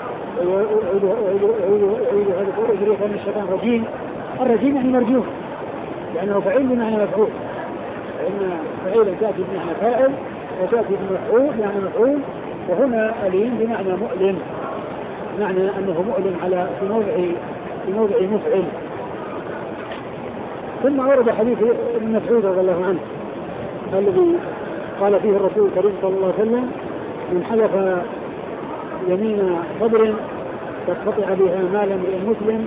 أن الشيطان رجيم، الرجيم يعني مرجوم لأنه فعيل بمعنى مفعول، فإن فعيلا تأتي بمعنى فاعل وتأتي بمفعول يعني مفعول، وهنا أليم بمعنى مؤلم، معنى أنه مؤلم على في موضع في موضع مفعل. ثم ورد حديث ابن مسعود رضي الله عنه الذي قال فيه الرسول الكريم صلى الله عليه وسلم من حلف يمين صبر تقطع بها مال امرئ مسلم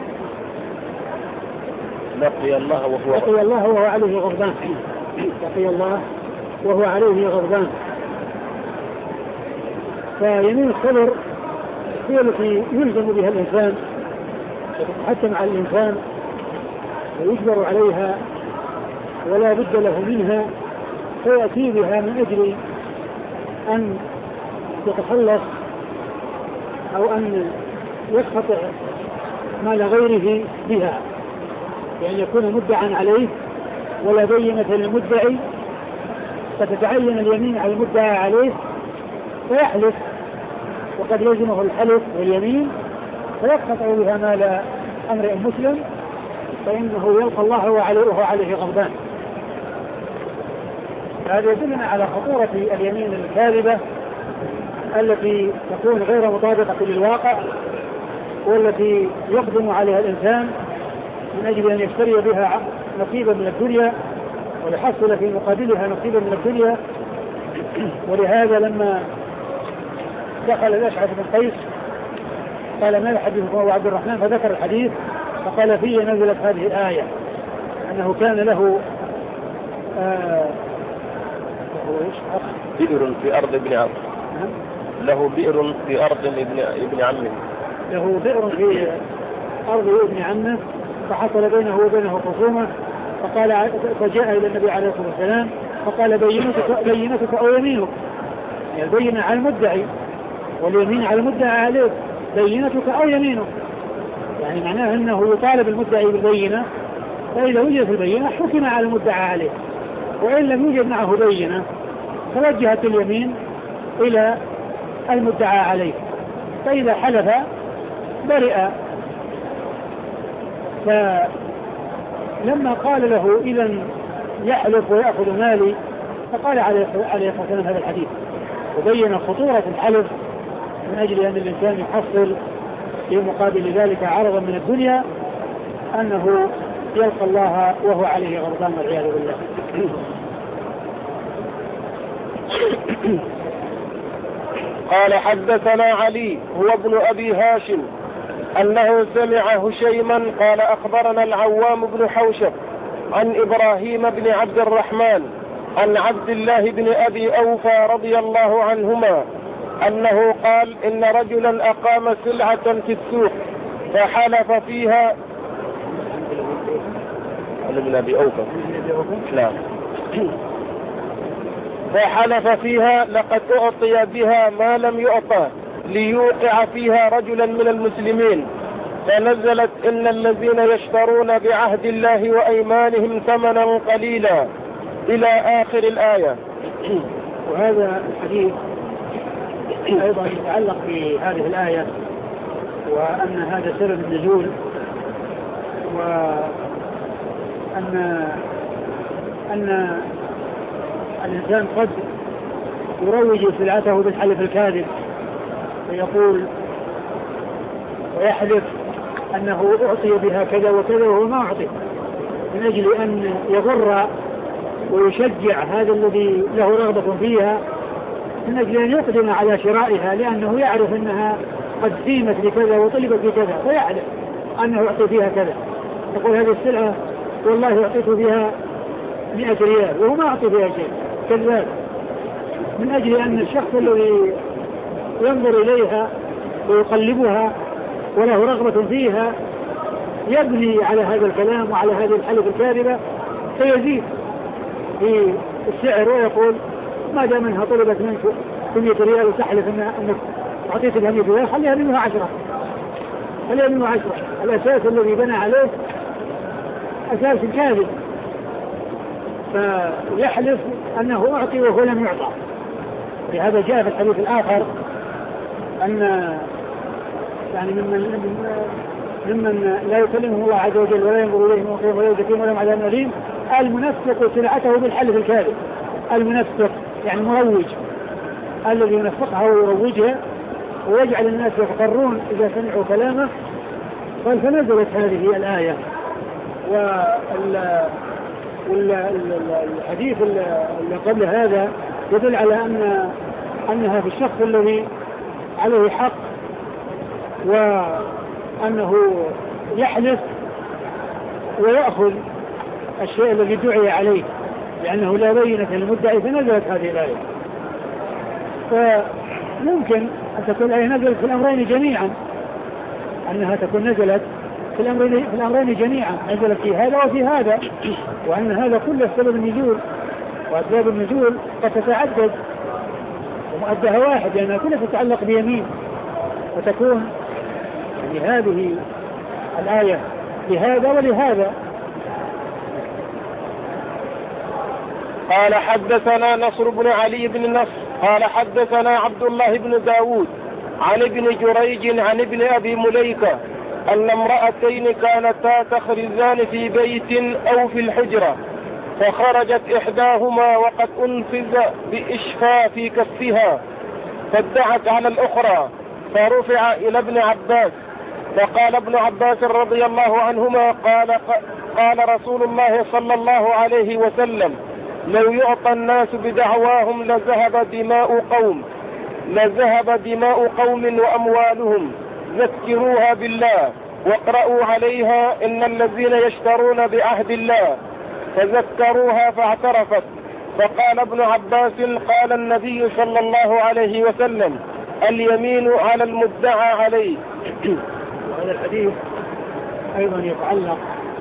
لقي الله وهو لقي الله وهو عليه غضبان لقي الله وهو عليه غضبان. فيمين الصبر هي التي يلزم بها الإنسان وتتحتم على الإنسان ويجبر عليها ولا بد له منها، فيأتي بها من أجل أن يتخلص أو أن يقتطع مال غيره بها، يعني يكون مدعا عليه ولا بينة للمدعي، فتتعين اليمين على المدعى عليه فيحلف وقد لزمه الحلف واليمين فيقتطع بها مال امرئ مسلم، فإنه يلقى الله وهو عليه غضبان. هذا يدلنا على خطورة اليمين الكاذبة التي تكون غير مطابقة للواقع، والتي يقدم عليها الإنسان من أجل أن يشتري بها نصيبا من الدنيا وليحصل في مقابلها نصيبا من الدنيا. ولهذا لما دخل الأشعث بن قيس قال: ما يحدثكم أبو عبد الرحمن؟ فذكر الحديث فقال: فيه نزلت هذه الآية أنه كان له آه بئر في أرض ابن عم له بئر في أرض ابن ابن عمه له بئر في أرض ابن عمه فحصل بينه وبينه خصومة، فقال فجاء إلى النبي عليه الصلاة والسلام فقال: بينتك بينتك أو يمينك، يعني البينة على المدعي واليمين على المدعى عليه، بينتك أو يمينك، يعني معناه أنه يطالب المدعي بالبينة، فإذا وجدت البينة حكم على المدعى عليه، وإن لم يوجد معه بينة توجهت اليمين إلى المدعى عليه، فإذا حلف برئ. فلما قال له: إذا يحلف ويأخذ مالي، فقال عليه الصلاة والسلام هذا الحديث، وبين خطورة الحلف من أجل أن الإنسان يحصل في مقابل ذلك عرضا من الدنيا أنه يلقى الله وهو عليه غضبان والعياذ بالله. قال: حدثنا علي هو ابن أبي هاشم أنه سمع هشيما قال: أخبرنا العوام بن حوشب عن إبراهيم بن عبد الرحمن عن عبد الله بن أبي أوفى رضي الله عنهما أنه قال: إن رجلا أقام سلعة في السوق فحلف فيها ابن أبي أوفى نعم فحلف فيها لقد أعطي بها ما لم يعطى ليوقع فيها رجلا من المسلمين، فنزلت: إن الذين يشترون بعهد الله وأيمانهم ثمنا قليلا إلى آخر الآية. وهذا الحديث أيضا يتعلق بهذه الآية، وأن هذا سبب النزول، وأن أن الإنسان قد يروج سلعته بالحلف الكاذب، ويقول ويحلف أنه أعطي بها كذا وكذا وهو ما أعطي، من أجل أن يغر ويشجع هذا الذي له رغبة فيها من أجل أن يقدم على شرائها، لأنه يعرف أنها قد سيمت بكذا وطلبت بكذا، فيعلم أنه أعطي فيها كذا، يقول: هذه السلعة والله أعطيت فيها مئة ريال وهو ما أعطي فيها شيء، كذاب، من أجل أن الشخص الذي ينظر إليها ويقلبها وله رغبة فيها يبني على هذا الكلام وعلى هذه الحلف الكاذبة، فيزيد في السعر ويقول: ما دام انها طلبت منك مئة ريال وتحلف انك اعطيت لها مئة ريال، خليها منها عشرة، خليها منها عشرة. الأساس الذي بنى عليه أساس كاذب، فيحلف أنه أعطي وهو لم يعطى. لهذا جاء في الحديث الآخر أن يعني ممن ممن لا يكلمه الله عز وجل ولا ينظر إليه ويقيم ولا يزكيهم ولا عذاب أليم المنفق سلعته بالحلف الكاذب. المنفق يعني مروج، الذي ينفقها ويروجها ويجعل الناس يغترون إذا سمعوا كلامه. قال: فنزلت هذه الآية. والحديث اللي قبل هذا يدل على أن أنها في الشخص الذي عليه حق وأنه يحلف ويأخذ الشيء الذي دعي عليه لأنه لا بينة للمدعي، فنزلت هذه الآية. فممكن أن تكون الآية نزلت في الأمرين جميعا، أنها تكون نزلت في الأمرين, في الأمرين جميعا، نزلت في هذا وفي هذا، وأن هذا كله سبب النزول، وأسباب النزول قد تتعدد ومؤدها واحد، لأنها كلها تتعلق بيمين، وتكون يعني هذه الآية لهذا ولهذا. قال: حدثنا نصر بن علي بن نصر قال: حدثنا عبد الله بن داود عن ابن جريج عن ابن أبي مليكة أن امرأتين كانتا تخرزان في بيت أو في الحجرة، فخرجت إحداهما وقد أنفذ بإشفاء في كفها، فادعت على الأخرى، فرفع إلى ابن عباس، فقال ابن عباس رضي الله عنهما: قال قال رسول الله صلى الله عليه وسلم: لو يعطى الناس بدعواهم لذهب دماء قوم لذهب دماء قوم وأموالهم. ذكروها بالله واقرأوا عليها إن الذين يشترون بعهد الله. فذكروها فاعترفت. فقال ابن عباس: قال النبي صلى الله عليه وسلم: اليمين على المدعى عليه. وهذا الحديث أيضا يتعلق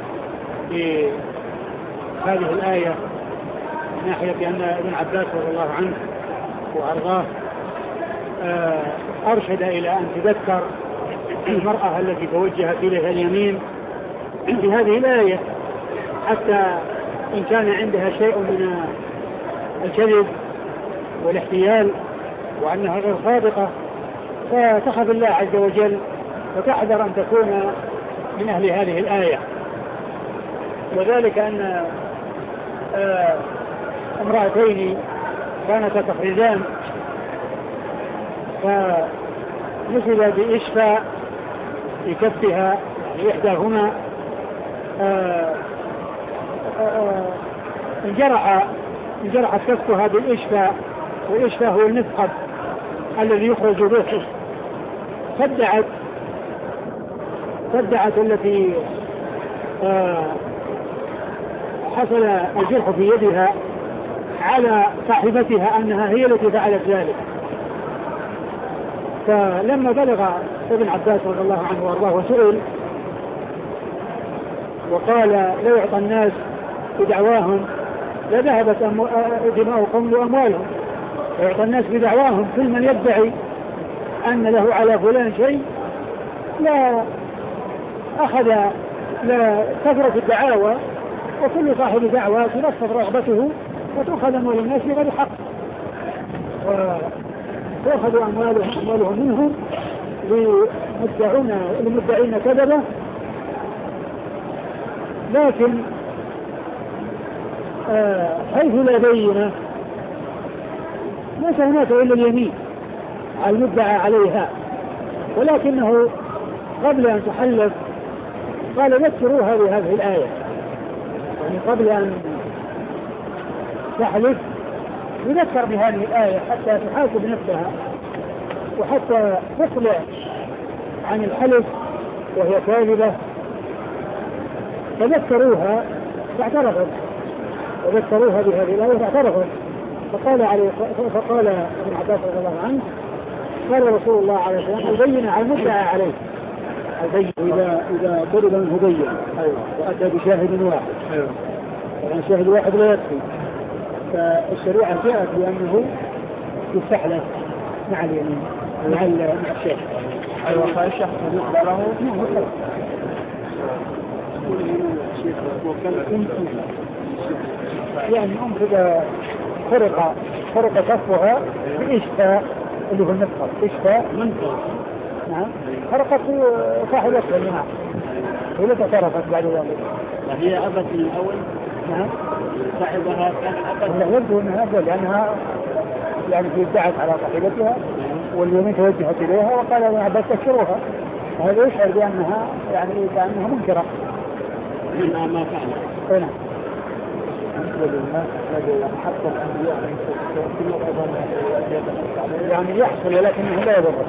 بهذه الآية من ناحية أن ابن عباس رضي الله عنه وأرضاه أرشد إلى أن تذكر المرأة التي توجهت إليها اليمين بهذه الآية، حتى إن كان عندها شيء من الكذب والاحتيال وأنها غير صادقة فتخاف الله عز وجل وتحذر أن تكون من أهل هذه الآية. وذلك أن امرأتين كانتا تخرجان فنزل بإشفاء في كفها إحداهما انجرح انجرحت كفها بالإشفاء، والإشفاء هو المثقب الذي يخرج به. فدعت فدعت التي حصل الجرح في يدها على صاحبتها أنها هي التي فعلت ذلك. فلما بلغ ابن عباس رضي الله عنه وارضاه وسئل وقال: لو يعطى الناس بدعواهم لذهبت دماؤهم وأموالهم. يعطى الناس بدعواهم، كل من يدعي أن له على فلان شيء لا أخذ لا كثرة الدعاوى، وكل صاحب دعوى تنفذ رغبته وتأخذ أموال الناس بغير حق، وتأخذ أموالهم أموالهم منهم لمدعين كذبة. لكن آه حيث لا بينة ليس هناك إلا اليمين على المدعى عليها، ولكنه قبل أن تحلف قال: ذكروها بهذه الآية، يعني قبل أن تحلف يذكر بهذه الآية حتى تحاسب نفسها وحتى تقلع عن الحلف وهي كاذبة. فذكروها فاعترفت وذكروها بهذه الآية فاعترفت. فقال عليه فقال ابن عباس رضي الله عنه: قال رسول الله عليه الصلاة والسلام: البين على المدعى عليه. البين إذا إذا طلب منه بين وأتى بشاهد واحد، يعني شاهد واحد لا يكفي، فالشريعة جاءت بأنه يستحلف مع اليمين مع مع الشيخ. أيوة فالشيخ بالنسبة له يعني أم كذا خرق خرق كفها بإشفاء اللي هو النفخر، إشفاء منفر. نعم خرقت صاحبتها النعم ولا تعترفت بعد ذلك. هي أبت من الأول. نعم صاحبها كان أبت. لا يبدو أنها أبت لأنها يعني ادعت على صاحبتها واليمين توجهت إليها وقال ابن عباس تكسروها، وهذا يشعر بأنها يعني كأنها منكرة منها ما فعل. هنا حتى الأنبياء يعني يحصل ولكنه لا يضر.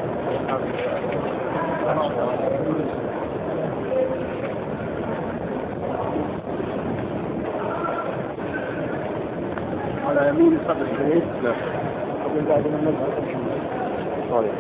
على يمين صدر الشريف. لا قبل بعد من نظهر طيب.